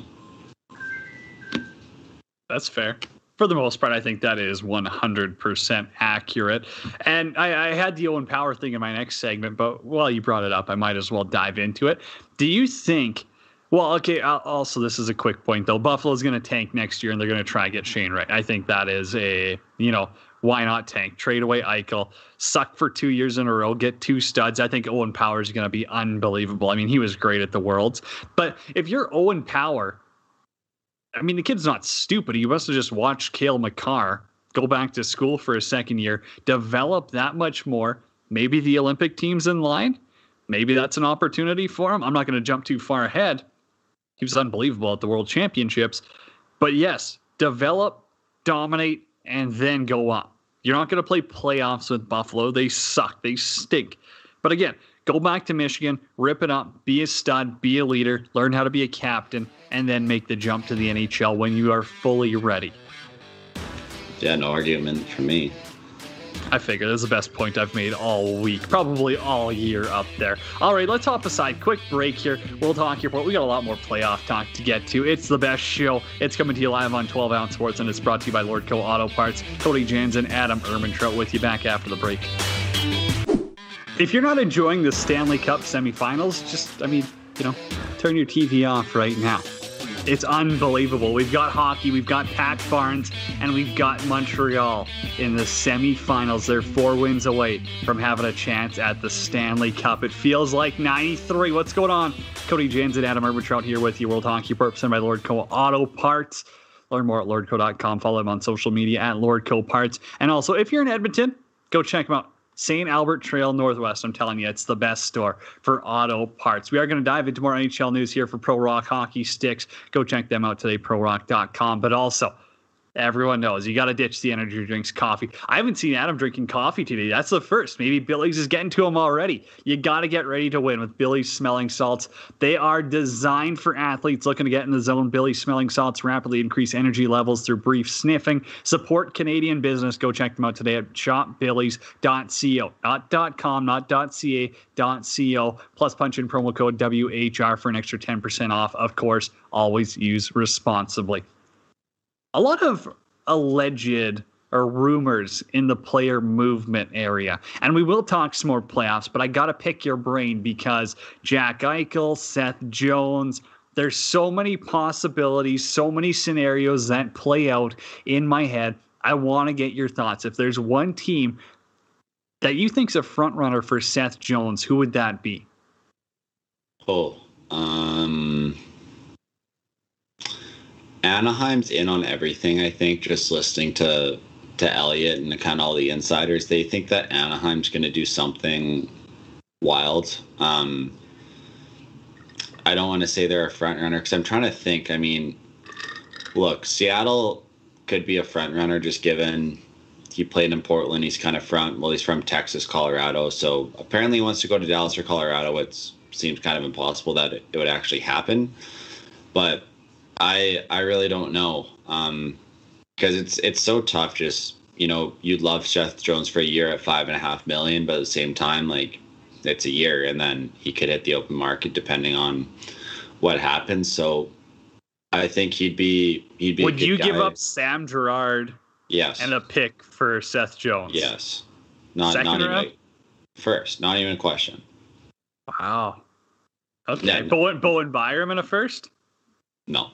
S7: That's fair. For the most part, I think that is 100% accurate. And I had the Owen Power thing in my next segment, but while you brought it up, I might as well dive into it. Do you think... Well, okay, also, this is a quick point, though. Buffalo's going to tank next year, and they're going to try and get Shane Wright. I think that is why not tank? Trade away Eichel, suck for 2 years in a row, get 2 studs. I think Owen Power is going to be unbelievable. I mean, he was great at the Worlds. But if you're Owen Power, I mean, the kid's not stupid. He must have just watched Cale Makar go back to school for a second year, develop that much more. Maybe the Olympic team's in line. Maybe that's an opportunity for him. I'm not going to jump too far ahead. He was unbelievable at the World Championships. But yes, develop, dominate, and then go up. You're not going to play playoffs with Buffalo. They suck. They stink. But again, go back to Michigan, rip it up, be a stud, be a leader, learn how to be a captain, and then make the jump to the NHL when you are fully ready.
S8: Yeah, no argument for me.
S7: I figure that's the best point I've made all week, probably all year up there. All right, let's hop aside. Quick break here. World Hockey Report. We got a lot more playoff talk to get to. It's the best show. It's coming to you live on 12 Ounce Sports, and it's brought to you by Lordco Auto Parts. Cody Jansen, Adam Ermintrout with you back after the break. If you're not enjoying the Stanley Cup semifinals, turn your TV off right now. It's unbelievable. We've got hockey, we've got Pat Barnes, and we've got Montreal in the semifinals. They're 4 wins away from having a chance at the Stanley Cup. It feels like 93. What's going on? Cody James and Adam Ermintrout here with you. World Hockey Report presented by Lordco Auto Parts. Learn more at lordco.com. Follow them on social media at Lordco Parts. And also, if you're in Edmonton, go check them out. St. Albert Trail Northwest. I'm telling you, it's the best store for auto parts. We are going to dive into more NHL news here for Pro Rock Hockey Sticks. Go check them out today, prorock.com. But also, everyone knows you got to ditch the energy drinks, coffee. I haven't seen Adam drinking coffee today. That's the first. Maybe Billy's is getting to him already. You got to get ready to win with Billy's Smelling Salts. They are designed for athletes looking to get in the zone. Billy's Smelling Salts rapidly increase energy levels through brief sniffing. Support Canadian business. Go check them out today at shopbillys.co. Not .com, not .ca.co. Plus punch in promo code WHR for an extra 10% off. Of course, always use responsibly. A lot of alleged or rumors in the player movement area. And we will talk some more playoffs, but I got to pick your brain because Jack Eichel, Seth Jones, there's so many possibilities, so many scenarios that play out in my head. I want to get your thoughts. If there's one team that you think's a front runner for Seth Jones, who would that be?
S8: Anaheim's in on everything, I think, just listening to Elliott and kind of all the insiders. They think that Anaheim's going to do something wild. I don't want to say they're a front runner because I'm trying to think. I mean, look, Seattle could be a front runner just given he played in Portland. He's kind of he's from Texas, Colorado. So apparently he wants to go to Dallas or Colorado. It seems kind of impossible that it would actually happen. But I really don't know because it's so tough. Just, you'd love Seth Jones for a year at $5.5 million, but at the same time, like, it's a year and then he could hit the open market depending on what happens. So I think he'd be.
S7: Would you give up Sam Girard?
S8: Yes.
S7: And a pick for Seth Jones?
S8: Yes. Not
S7: round?
S8: even first. Not even a question.
S7: Wow. Okay.
S8: Yeah,
S7: Bowen Byram in a first?
S8: No,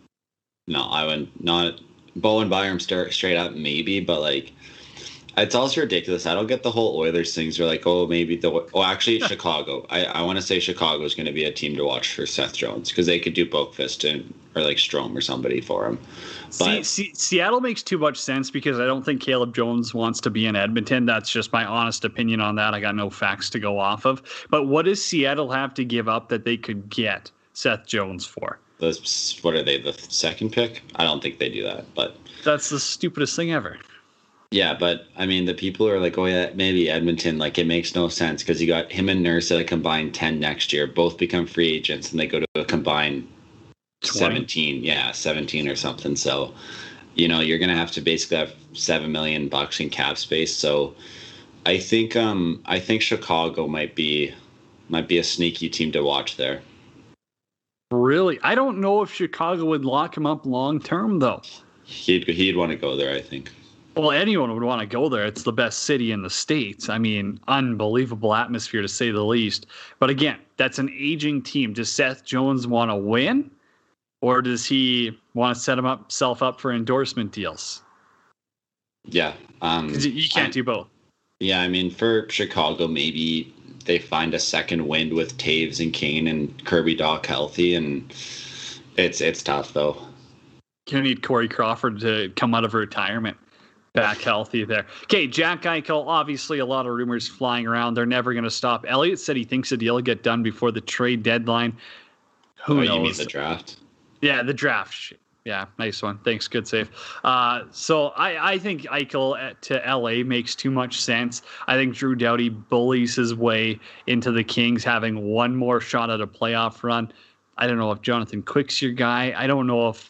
S8: I wouldn't. Not Bowen Byram straight up, maybe, but like, it's also ridiculous. I don't get the whole Oilers things. They're like, actually, Chicago. I want to say Chicago is going to be a team to watch for Seth Jones because they could do Boqvist or like Strome or somebody for him. But
S7: Seattle makes too much sense because I don't think Caleb Jones wants to be in Edmonton. That's just my honest opinion on that. I got no facts to go off of. But what does Seattle have to give up that they could get Seth Jones for?
S8: What are they, the second pick? I don't think they do that, but
S7: that's the stupidest thing ever.
S8: Yeah, but I mean, the people are like, oh yeah, maybe Edmonton. Like, it makes no sense because you got him and Nurse at a combined 10 next year. Both become free agents, and they go to a combined 17. Yeah, 17 or something. So, you're gonna have to basically have $7 million in cap space. So, I think Chicago might be a sneaky team to watch there.
S7: Really? I don't know if Chicago would lock him up long term, though.
S8: He'd want to go there, I think.
S7: Well, anyone would want to go there. It's the best city in the States. I mean, unbelievable atmosphere to say the least. But again, that's an aging team. Does Seth Jones want to win? Or does he want to set himself up for endorsement deals?
S8: Yeah.
S7: You can't do both.
S8: Yeah, I mean, for Chicago, maybe they find a second wind with Taves and Kane and Kirby Dach healthy, and it's tough, though.
S7: You need Corey Crawford to come out of retirement back healthy there. Okay, Jack Eichel, obviously a lot of rumors flying around. They're never going to stop. Elliott said he thinks the deal will get done before the trade deadline. Who knows?
S8: You mean the draft?
S7: Yeah, the draft. Yeah, nice one. Thanks. Good save. So I think Eichel to LA makes too much sense. I think Drew Doughty bullies his way into the Kings having one more shot at a playoff run. I don't know if Jonathan Quick's your guy. I don't know if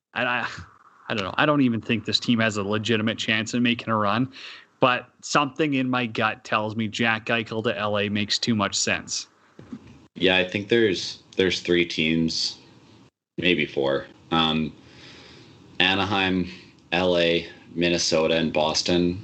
S7: I don't know. I don't even think this team has a legitimate chance in making a run, but something in my gut tells me Jack Eichel to LA makes too much sense.
S8: Yeah, I think there's 3 teams, maybe 4. Anaheim, LA, Minnesota, and Boston.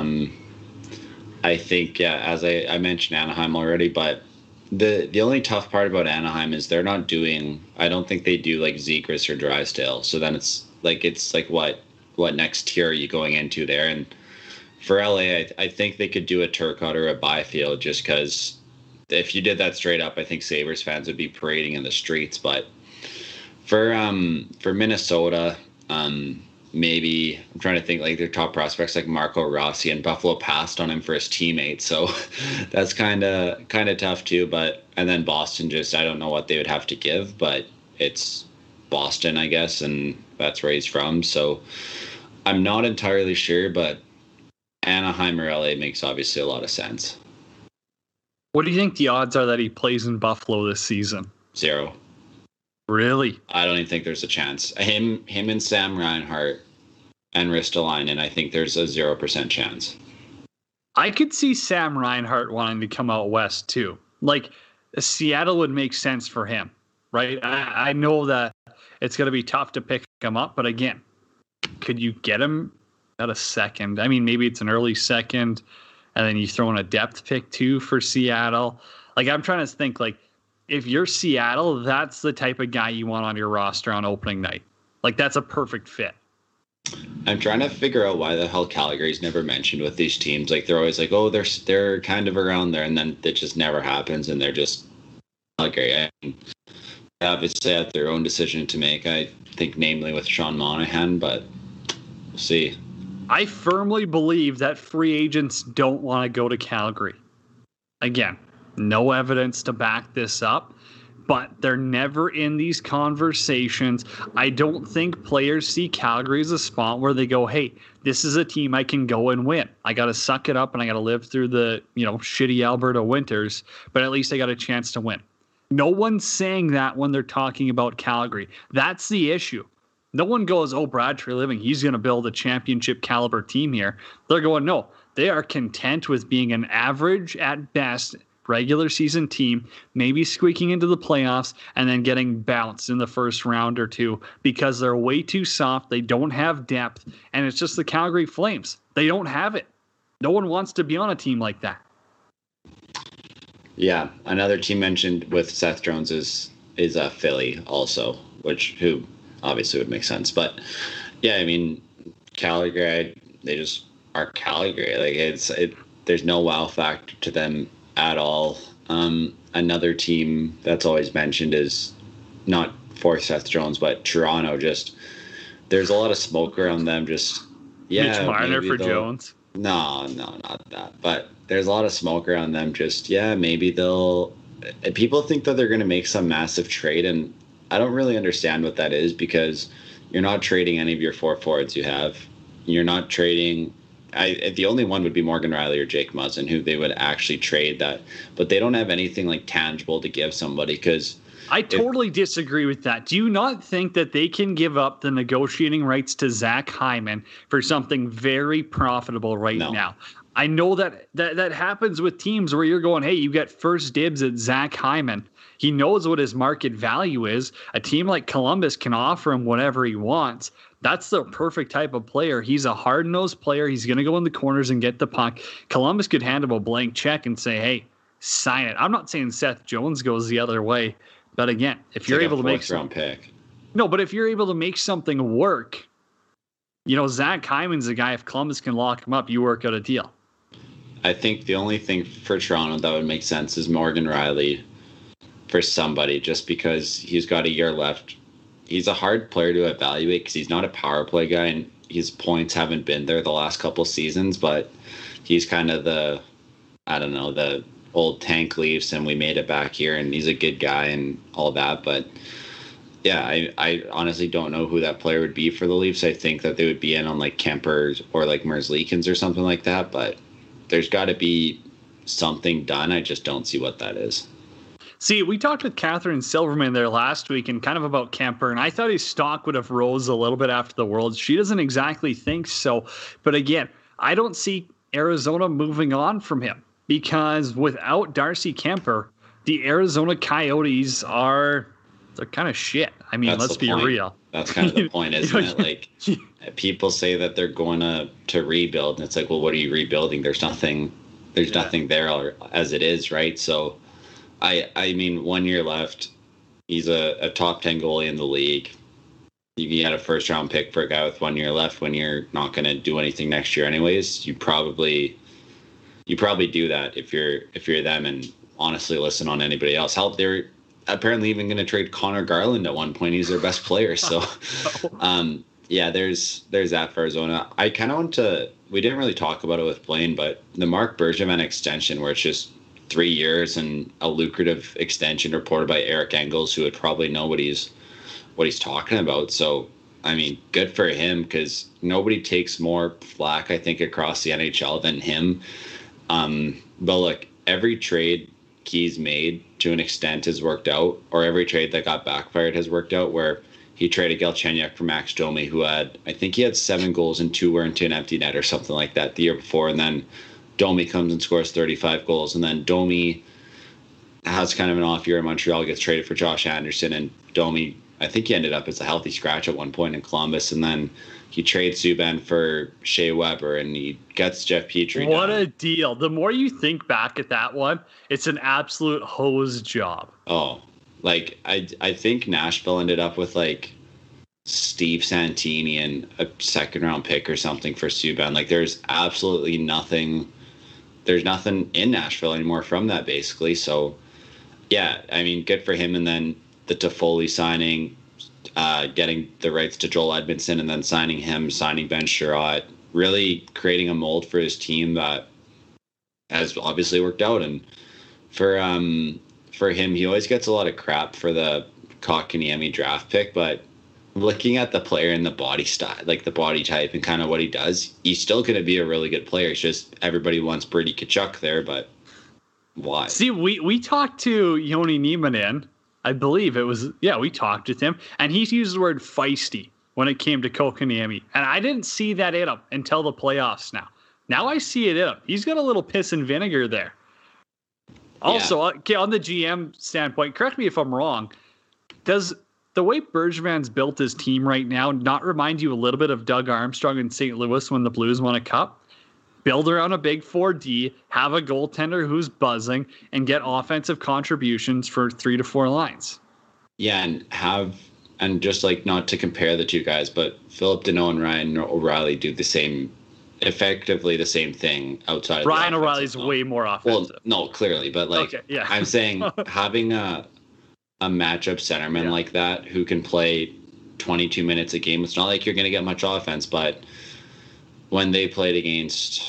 S8: I think, yeah, as I mentioned Anaheim already, but the only tough part about Anaheim is they're not doing, I don't think they do like Zegras or Drysdale. So then it's like what next tier are you going into there? And for LA, I think they could do a Turcotte or a Byfield just because if you did that straight up, I think Sabres fans would be parading in the streets. But for Minnesota, maybe I'm trying to think like their top prospects like Marco Rossi, and Buffalo passed on him for his teammate, so that's kind of tough too. And then Boston, just I don't know what they would have to give, but it's Boston, I guess, and that's where he's from. So I'm not entirely sure, but Anaheim or LA makes obviously a lot of sense.
S7: What do you think the odds are that he plays in Buffalo this season?
S8: 0.
S7: Really?
S8: I don't even think there's a chance. Him and Sam Reinhart and Ristolainen, I think there's a 0% chance.
S7: I could see Sam Reinhart wanting to come out west too. Like, Seattle would make sense for him, right? I know that it's going to be tough to pick him up, but again, could you get him at a second? I mean, maybe it's an early second, and then you throw in a depth pick too for Seattle. Like, I'm trying to think, like, if you're Seattle, that's the type of guy you want on your roster on opening night. Like, that's a perfect fit.
S8: I'm trying to figure out why the hell Calgary's never mentioned with these teams. Like, they're always like, oh, they're kind of around there, and then it just never happens, and they're just Calgary. obviously have their own decision to make. I think, namely with Sean Monahan, but we'll see.
S7: I firmly believe that free agents don't want to go to Calgary. Again, no evidence to back this up, but they're never in these conversations. I don't think players see Calgary as a spot where they go, hey, this is a team I can go and win. I got to suck it up and I got to live through the, shitty Alberta winters, but at least I got a chance to win. No one's saying that when they're talking about Calgary. That's the issue. No one goes, oh, Brad Treliving, he's going to build a championship caliber team here. They're going, no, they are content with being an average at best regular season team, maybe squeaking into the playoffs and then getting bounced in the first round or two because they're way too soft. They don't have depth, and it's just the Calgary Flames. They don't have it. No one wants to be on a team like that.
S8: Yeah, another team mentioned with Seth Jones is Philly also, who obviously would make sense. But yeah, I mean, Calgary, they just are Calgary. Like there's no wow factor to them at all. Another team that's always mentioned is not for Seth Jones, but Toronto. Just there's a lot of smoke around them. Just
S7: Mitch Marner for Jones.
S8: No, not that. But there's a lot of smoke around them. Just maybe they'll. People think that they're going to make some massive trade, and I don't really understand what that is because you're not trading any of your 4 forwards you have. You're not trading. The only one would be Morgan Rielly or Jake Muzzin, who they would actually trade that, but they don't have anything like tangible to give somebody. Because
S7: I totally disagree with that. Do you not think that they can give up the negotiating rights to Zach Hyman for something very profitable now? I know that happens with teams where you're going, hey, you get first dibs at Zach Hyman. He knows what his market value is. A team like Columbus can offer him whatever he wants. That's the perfect type of player. He's a hard-nosed player. He's going to go in the corners and get the puck. Columbus could hand him a blank check and say, hey, sign it. I'm not saying Seth Jones goes the other way. But again, if you're able to make
S8: round pick.
S7: No, but if you're able to make something work, Zach Hyman's a guy, if Columbus can lock him up, you work out a deal.
S8: I think the only thing for Toronto that would make sense is Morgan Rielly for somebody, just because he's got a year left. He's a hard player to evaluate because he's not a power play guy and his points haven't been there the last couple seasons, but he's kind of the old tank Leafs and we made it back here and he's a good guy and all that. But yeah, I honestly don't know who that player would be for the Leafs. I think that they would be in on like Kemper or like Merzlikins or something like that, but there's got to be something done. I just don't see what that is.
S7: See, we talked with Catherine Silverman there last week and kind of about Kemper, and I thought his stock would have rose a little bit after the Worlds. She doesn't exactly think so. But again, I don't see Arizona moving on from him because without Darcy Kemper, the Arizona Coyotes they're kind of shit. I mean, let's be real.
S8: That's kind of the point, isn't it? Like, people say that they're going to rebuild, and it's like, well, what are you rebuilding? There's nothing there as it is, right? So I mean, 1 year left. He's a top 10 goalie in the league. You had a first round pick for a guy with 1 year left when you're not going to do anything next year anyways. You probably do that if you're them, and honestly listen on anybody else. Hell, they're apparently even going to trade Connor Garland at one point. He's their best player. So yeah, there's that for Arizona. I kind of we didn't really talk about it with Blaine, but the Marc Bergevin extension where it's just 3 years and a lucrative extension reported by Eric Engels, who would probably know what he's talking about. So, I mean, good for him because nobody takes more flack, I think, across the NHL than him. But look, every trade he's made to an extent has worked out, or every trade that got backfired has worked out, where he traded Galchenyuk for Max Domi, who had 7 goals and 2 were into an empty net or something like that the year before. And then Domi comes and scores 35 goals. And then Domi has kind of an off year in Montreal, gets traded for Josh Anderson. And Domi, I think he ended up as a healthy scratch at one point in Columbus. And then he trades Subban for Shea Weber and he gets Jeff Petrie.
S7: What a deal. The more you think back at that one, it's an absolute hose job.
S8: Oh, like I think Nashville ended up with like Steve Santini and a second round pick or something for Subban. Like there's absolutely nothing. There's nothing in Nashville anymore from that basically. So yeah, I mean, good for him. And then the Toffoli signing, getting the rights to Joel Edmondson, and then signing Ben Chiarot, really creating a mold for his team that has obviously worked out. And for him, he always gets a lot of crap for the Kotkaniemi draft pick, but looking at the player and the body style, like the body type and kind of what he does, he's still going to be a really good player. It's just everybody wants Brady Tkachuk there, but why?
S7: See, we talked to Yoni Niemanen. I believe it was, we talked with him, and he used the word feisty when it came to Kotkaniemi. And I didn't see that in him until the playoffs now. Now I see it in him. He's got a little piss and vinegar there. Also, on the GM standpoint, correct me if I'm wrong, does the way Bergevin's built his team right now not remind you a little bit of Doug Armstrong in St. Louis when the Blues won a cup? Build around a big 4D, have a goaltender who's buzzing, and get offensive contributions for 3 to 4 lines.
S8: Yeah, and just like, not to compare the two guys, but Philip Deneau and Ryan O'Reilly do effectively the same thing outside of
S7: Ryan O'Reilly's way more offensive.
S8: Well, no, clearly, but I'm saying having a matchup centerman like that who can play 22 minutes a game, it's not like you're going to get much offense, but when they played against,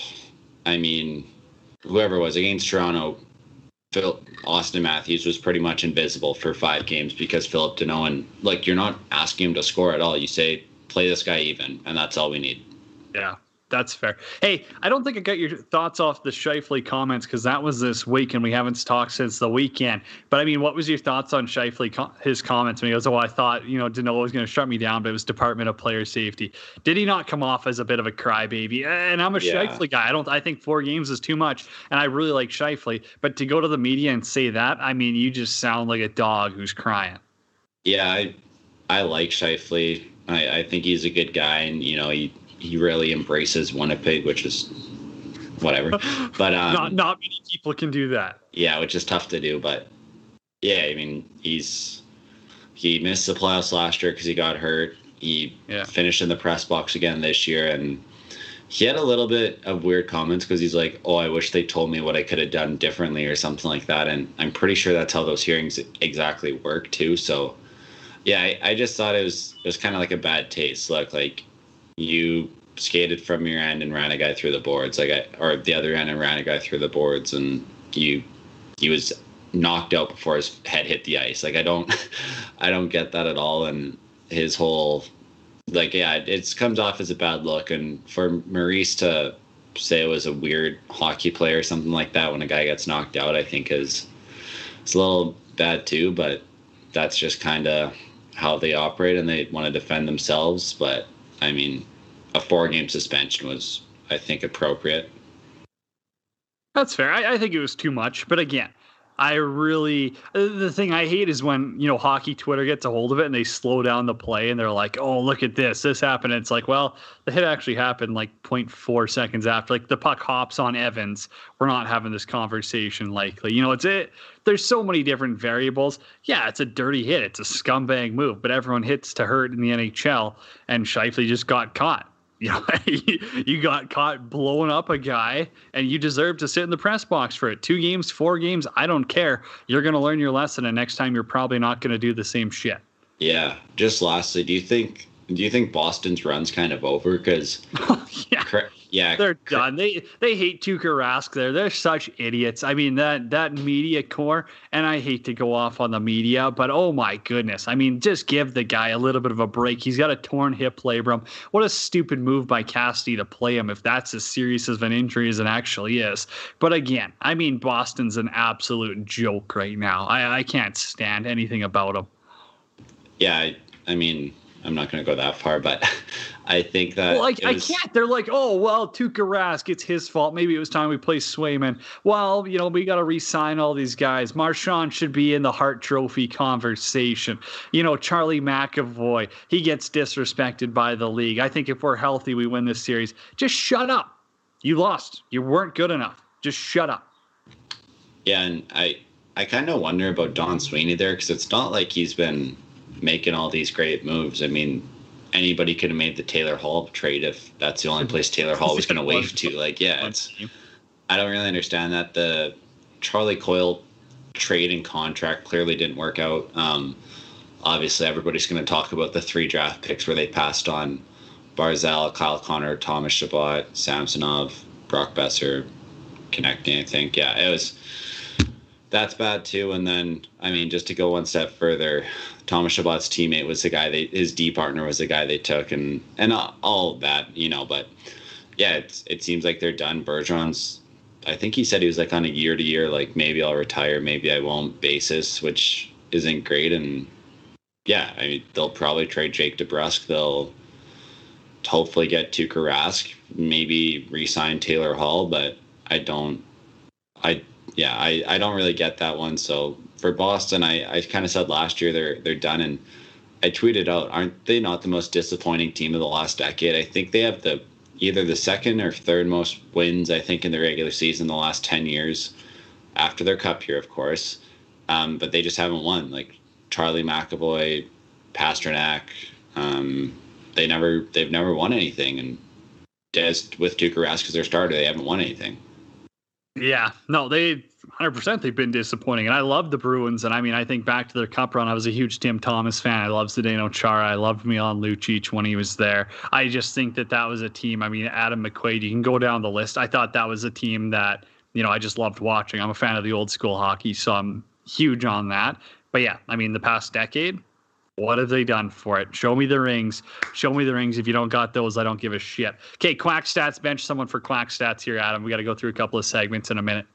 S8: whoever it was, against Toronto, Austin Matthews was pretty much invisible for 5 games because Philip Deneau, and you're not asking him to score at all. You say, play this guy even, and that's all we need.
S7: Yeah. That's fair. Hey, I don't think I got your thoughts off the Scheifele comments because that was this week and we haven't talked since the weekend. But what was your thoughts on Scheifele, his comments when he goes, I thought, Deneau was going to shut me down, but it was Department of Player Safety. Did he not come off as a bit of a crybaby? And I'm a Scheifele guy. I think 4 games is too much. And I really like Scheifele. But to go to the media and say that, you just sound like a dog who's crying. Yeah,
S8: I like Scheifele. I think he's a good guy, and, he really embraces Winnipeg, which is whatever. But
S7: not many people can do that.
S8: Yeah, which is tough to do. But yeah, he missed the playoffs last year because he got hurt. He finished in the press box again this year, and he had a little bit of weird comments because he's like, "Oh, I wish they told me what I could have done differently" or something like that. And I'm pretty sure that's how those hearings exactly work too. So yeah, I just thought it was kind of like a bad taste. Look, you skated from your end and ran a guy through the boards, or the other end and ran a guy through the boards, and he was knocked out before his head hit the ice. I don't get that at all. And his whole, it comes off as a bad look. And for Maurice to say it was a weird hockey play or something like that when a guy gets knocked out, I think it's a little bad too. But that's just kind of how they operate, and they want to defend themselves. But a 4-game suspension was, I think, appropriate.
S7: That's fair. I think it was too much. But again, the thing I hate is when, hockey Twitter gets a hold of it and they slow down the play and they're like, oh, look at this happened. And it's like, well, the hit actually happened 0.4 seconds after. The puck hops on Evans. We're not having this conversation likely. There's so many different variables. Yeah, it's a dirty hit. It's a scumbag move, but everyone hits to hurt in the NHL, and Scheifele just got caught. You got caught blowing up a guy, and you deserve to sit in the press box for it. 2 games, 4 games, I don't care. You're going to learn your lesson, and next time you're probably not going to do the same shit.
S8: Yeah. Just lastly, do you think Boston's run's kind of over? Because
S7: they're done. They hate Tuukka Rask there. They're such idiots. That media core, and I hate to go off on the media, but oh my goodness. Just give the guy a little bit of a break. He's got a torn hip labrum. What a stupid move by Cassidy to play him if that's as serious of an injury as it actually is. But again, Boston's an absolute joke right now. I can't stand anything about him.
S8: Yeah, I'm not going to go that far, but I think that...
S7: Well, I can't. They're like, oh, well, Tuukka Rask, it's his fault. Maybe it was time we play Swayman. Well, we got to re-sign all these guys. Marchand should be in the Hart Trophy conversation. Charlie McAvoy, he gets disrespected by the league. I think if we're healthy, we win this series. Just shut up. You lost. You weren't good enough. Just shut up.
S8: Yeah, and I kind of wonder about Don Sweeney there, because it's not like he's been making all these great moves. Anybody could have made the Taylor Hall trade if that's the only place Taylor Hall was going to wave to. I don't really understand that. The Charlie Coyle trade and contract clearly didn't work out. obviously everybody's going to talk about the 3 draft picks where they passed on Barzal, Kyle Connor, Thomas Chabot, Samsonov, Brock Besser, Konechny, I think. Yeah, that's bad too. And then, I mean, just to go one step further, Thomas Chabot's teammate was the guy his D partner was the guy they took, and all of that, but yeah, it seems like they're done. Bergeron's, I think he said he was like on a year-to-year, like maybe I'll retire, maybe I won't basis, which isn't great. And yeah, I mean, they'll probably trade Jake DeBrusk. They'll hopefully get Tuukka Rask, maybe re-sign Taylor Hall, but I don't really get that one. So for Boston, I kind of said last year they're done, and I tweeted out, aren't they not the most disappointing team of the last decade? I think they have either the second or third most wins, I think, in the regular season the last 10 years, after their cup year, of course. But they just haven't won. Like Charlie McAvoy, Pasternak, they've never won anything. And just with Tuukka Rask as their starter, they haven't won anything. Yeah, no, 100% they've been disappointing. And I love the Bruins. And I mean, I think back to their cup run, I was a huge Tim Thomas fan. I loved Zdeno Chara. I loved Milan Lucic when he was there. I just think that was a team. I mean, Adam McQuaid, you can go down the list. I thought that was a team that, I just loved watching. I'm a fan of the old school hockey, so I'm huge on that. But yeah, I mean, the past decade, what have they done for it? Show me the rings. Show me the rings. If you don't got those, I don't give a shit. Okay, Quack Stats. Bench someone for Quack Stats here, Adam. We got to go through a couple of segments in a minute.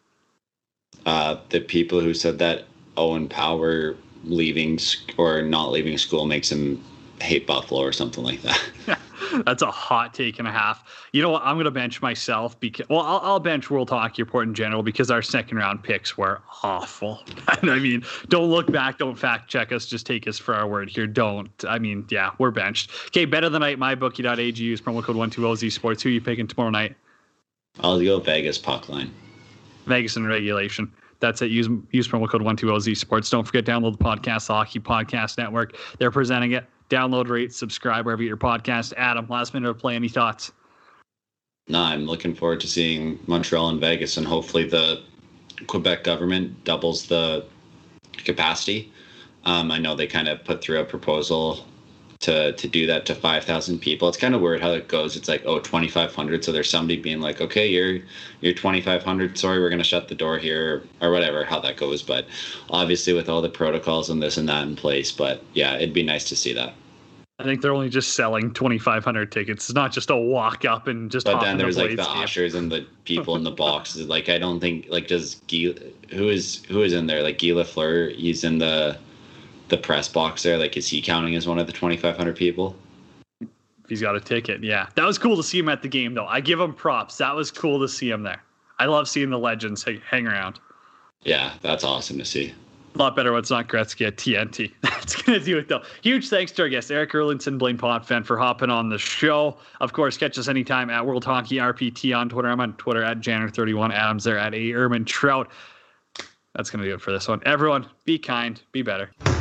S8: The people who said that Owen Power leaving or not leaving school makes him hate Buffalo or something like that. That's a hot take and a half. You know what? I'm going to bench myself because, I'll bench World Hockey Report in general because our second round picks were awful. And I mean, don't look back, don't fact check us, just take us for our word here. We're benched. Okay, better than night, mybookie.ag. Use promo code 120Z Sports. Who are you picking tomorrow night? I'll go Vegas puck line. Vegas in regulation. That's it. Use promo code 120Z Sports. Don't forget, download the podcast, the Hockey Podcast Network. They're presenting it. Download, rate, subscribe wherever you get your podcast. Adam, last minute of play, any thoughts? No, I'm looking forward to seeing Montreal and Vegas, and hopefully the Quebec government doubles the capacity. I know they kind of put through a proposal to do that to 5,000 people. It's kind of weird how it goes. It's like, 2,500. So there's somebody being like, okay, you're 2,500. Sorry, we're going to shut the door here or whatever, how that goes. But obviously with all the protocols and this and that in place. But yeah, it'd be nice to see that. I think they're only just selling 2,500 tickets. It's not just a walk up and just. But then there's like the ushers and the people in the boxes. Like, I don't think does Guy, who is in there? Like Guy Lafleur, he's in the press box there. Like, is he counting as one of the 2,500 people? If he's got a ticket, yeah. That was cool to see him at the game, though. I give him props. That was cool to see him there. I love seeing the legends hang around. Yeah, that's awesome to see. A lot better when it's not Gretzky at TNT. That's going to do it, though. Huge thanks to our guests, Eric Erlinson, Blaine Potvin, for hopping on the show. Of course, catch us anytime at World Hockey RPT on Twitter. I'm on Twitter at Janner31. Adam's there at A. Erman Trout. That's going to do it for this one. Everyone, be kind, be better.